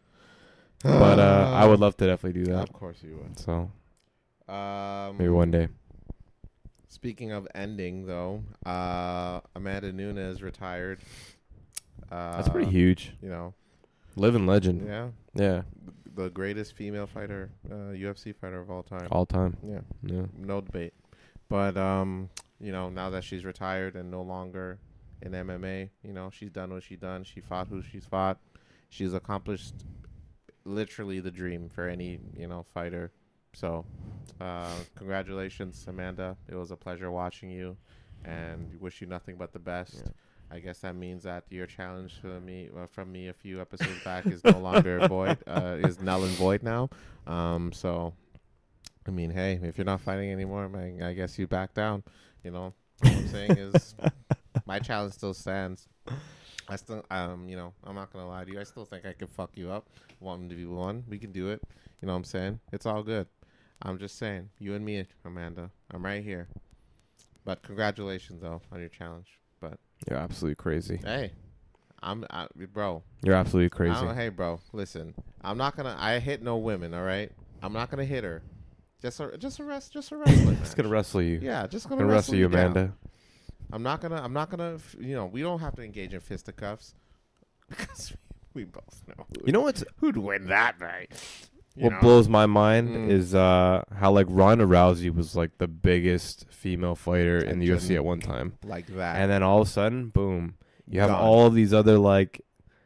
Speaker 2: But uh, I would love to definitely do that.
Speaker 1: Of course you would.
Speaker 2: So
Speaker 1: Um,
Speaker 2: maybe one day.
Speaker 1: Speaking of ending, though, uh, Amanda Nunes retired. Uh,
Speaker 2: That's pretty huge.
Speaker 1: You know,
Speaker 2: Living legend.
Speaker 1: yeah,
Speaker 2: Yeah,
Speaker 1: the greatest female fighter, uh, U F C fighter of all time.
Speaker 2: all time.
Speaker 1: Yeah,
Speaker 2: Yeah.
Speaker 1: no debate. But um, you know, now that she's retired and no longer in M M A, you know, she's done what she's done. She fought who she's fought. She's accomplished literally the dream for any, you know, fighter. So, uh, congratulations, Amanda. It was a pleasure watching you, and wish you nothing but the best.
Speaker 2: Yeah.
Speaker 1: I guess that means that your challenge for me, uh, from me a few episodes back is no longer void, uh, is null and void now. Um, so, I mean, hey, if you're not fighting anymore, man, I guess you back down. You know, what I'm saying is, my challenge still stands. I still, um, you know, I'm not gonna lie to you. I still think I could fuck you up, one v one. We can do it. You know what I'm saying? It's all good. I'm just saying, you and me, Amanda. I'm right here. But congratulations, though, on your challenge. But
Speaker 2: You're absolutely crazy.
Speaker 1: hey, I'm, I, bro.
Speaker 2: You're absolutely
Speaker 1: I
Speaker 2: crazy.
Speaker 1: don't- hey, bro. Listen, I'm not gonna. I hit no women. All right. I'm not gonna hit her. Just a, just a rest, just a wrestling
Speaker 2: Just gonna
Speaker 1: match.
Speaker 2: wrestle you.
Speaker 1: Yeah, just gonna,
Speaker 2: Gonna
Speaker 1: wrestle
Speaker 2: wrestle you,
Speaker 1: down.
Speaker 2: Amanda.
Speaker 1: I'm not gonna. I'm not gonna. f- You know, we don't have to engage in fisticuffs because we both know. Who,
Speaker 2: You know what's
Speaker 1: who'd win that night? You
Speaker 2: what
Speaker 1: know?
Speaker 2: blows my mind
Speaker 1: Mm.
Speaker 2: is uh, how like Ronda Rousey was like the biggest female fighter in
Speaker 1: And
Speaker 2: the U F C
Speaker 1: Jen-
Speaker 2: at one time,
Speaker 1: like that.
Speaker 2: and then all of a sudden, boom, you have
Speaker 1: Gone.
Speaker 2: all of these other like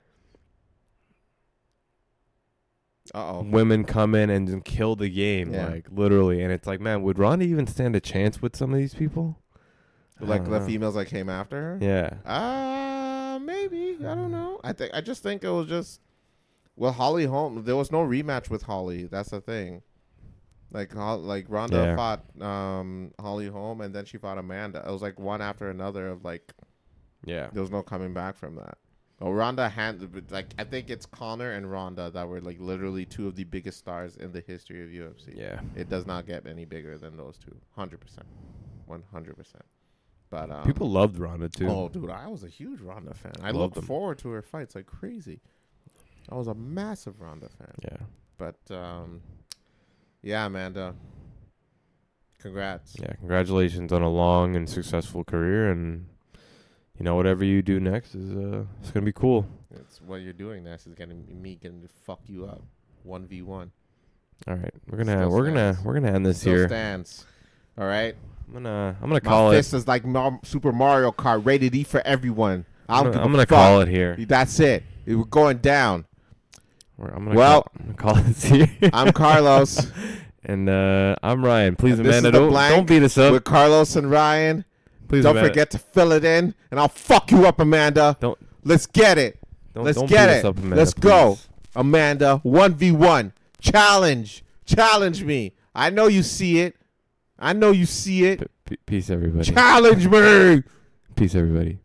Speaker 1: Uh oh.
Speaker 2: women come in and just kill the game,
Speaker 1: Yeah.
Speaker 2: like literally. And it's like, man, would Ronda even stand a chance with some of these people? I
Speaker 1: Like
Speaker 2: don't
Speaker 1: the
Speaker 2: know.
Speaker 1: females that came after her.
Speaker 2: Yeah.
Speaker 1: Uh maybe. I don't know. I think I just think it was just well, Holly Holm. There was no rematch with Holly. That's the thing. Like Hol- like Ronda
Speaker 2: Yeah.
Speaker 1: fought um Holly Holm, and then she fought Amanda. It was like one after another of like
Speaker 2: Yeah.
Speaker 1: there was no coming back from that. Oh, Ronda had like I think it's Connor and Ronda that were like literally two of the biggest stars in the history of U F C.
Speaker 2: Yeah.
Speaker 1: It does not get any bigger than those two. Hundred percent, one hundred percent. But um,
Speaker 2: People loved Ronda too.
Speaker 1: oh, dude, I was a huge Ronda fan. I
Speaker 2: Loved
Speaker 1: looked
Speaker 2: them.
Speaker 1: forward to her fights like crazy. I was a massive Ronda fan.
Speaker 2: Yeah.
Speaker 1: But um, yeah, Amanda, congrats.
Speaker 2: Yeah. Congratulations on a long and successful career, and you know whatever you do next is uh, it's gonna be cool.
Speaker 1: It's what you're doing next is getting me getting to fuck you up, one v one.
Speaker 2: All right, we're gonna
Speaker 1: Still
Speaker 2: we're gonna
Speaker 1: stands.
Speaker 2: we're gonna end this
Speaker 1: Still
Speaker 2: here.
Speaker 1: stands. All right.
Speaker 2: I'm gonna I'm gonna
Speaker 1: My
Speaker 2: call it.
Speaker 1: fist is like Mar- Super Mario Kart, rated E for everyone. I
Speaker 2: I'm
Speaker 1: don't
Speaker 2: gonna,
Speaker 1: give
Speaker 2: I'm
Speaker 1: a
Speaker 2: gonna
Speaker 1: fuck.
Speaker 2: call it here.
Speaker 1: That's it. It was going down.
Speaker 2: Or I'm gonna
Speaker 1: Well,
Speaker 2: call, I'm gonna call it here.
Speaker 1: I'm Carlos.
Speaker 2: And uh, I'm Ryan. Please,
Speaker 1: And this
Speaker 2: Amanda,
Speaker 1: is The
Speaker 2: don't,
Speaker 1: Blank
Speaker 2: don't beat us up.
Speaker 1: With Carlos and Ryan.
Speaker 2: Please,
Speaker 1: Don't
Speaker 2: Amanda,
Speaker 1: forget to fill it in, and I'll fuck you up, Amanda.
Speaker 2: Don't
Speaker 1: Let's get it.
Speaker 2: don't,
Speaker 1: Let's
Speaker 2: don't
Speaker 1: get
Speaker 2: beat
Speaker 1: it.
Speaker 2: us up, Amanda,
Speaker 1: Let's go,
Speaker 2: please.
Speaker 1: Amanda. one v one. Challenge. Challenge me. I know you see it. I know you see it.
Speaker 2: P- p- peace, everybody.
Speaker 1: Challenge me.
Speaker 2: Peace, everybody.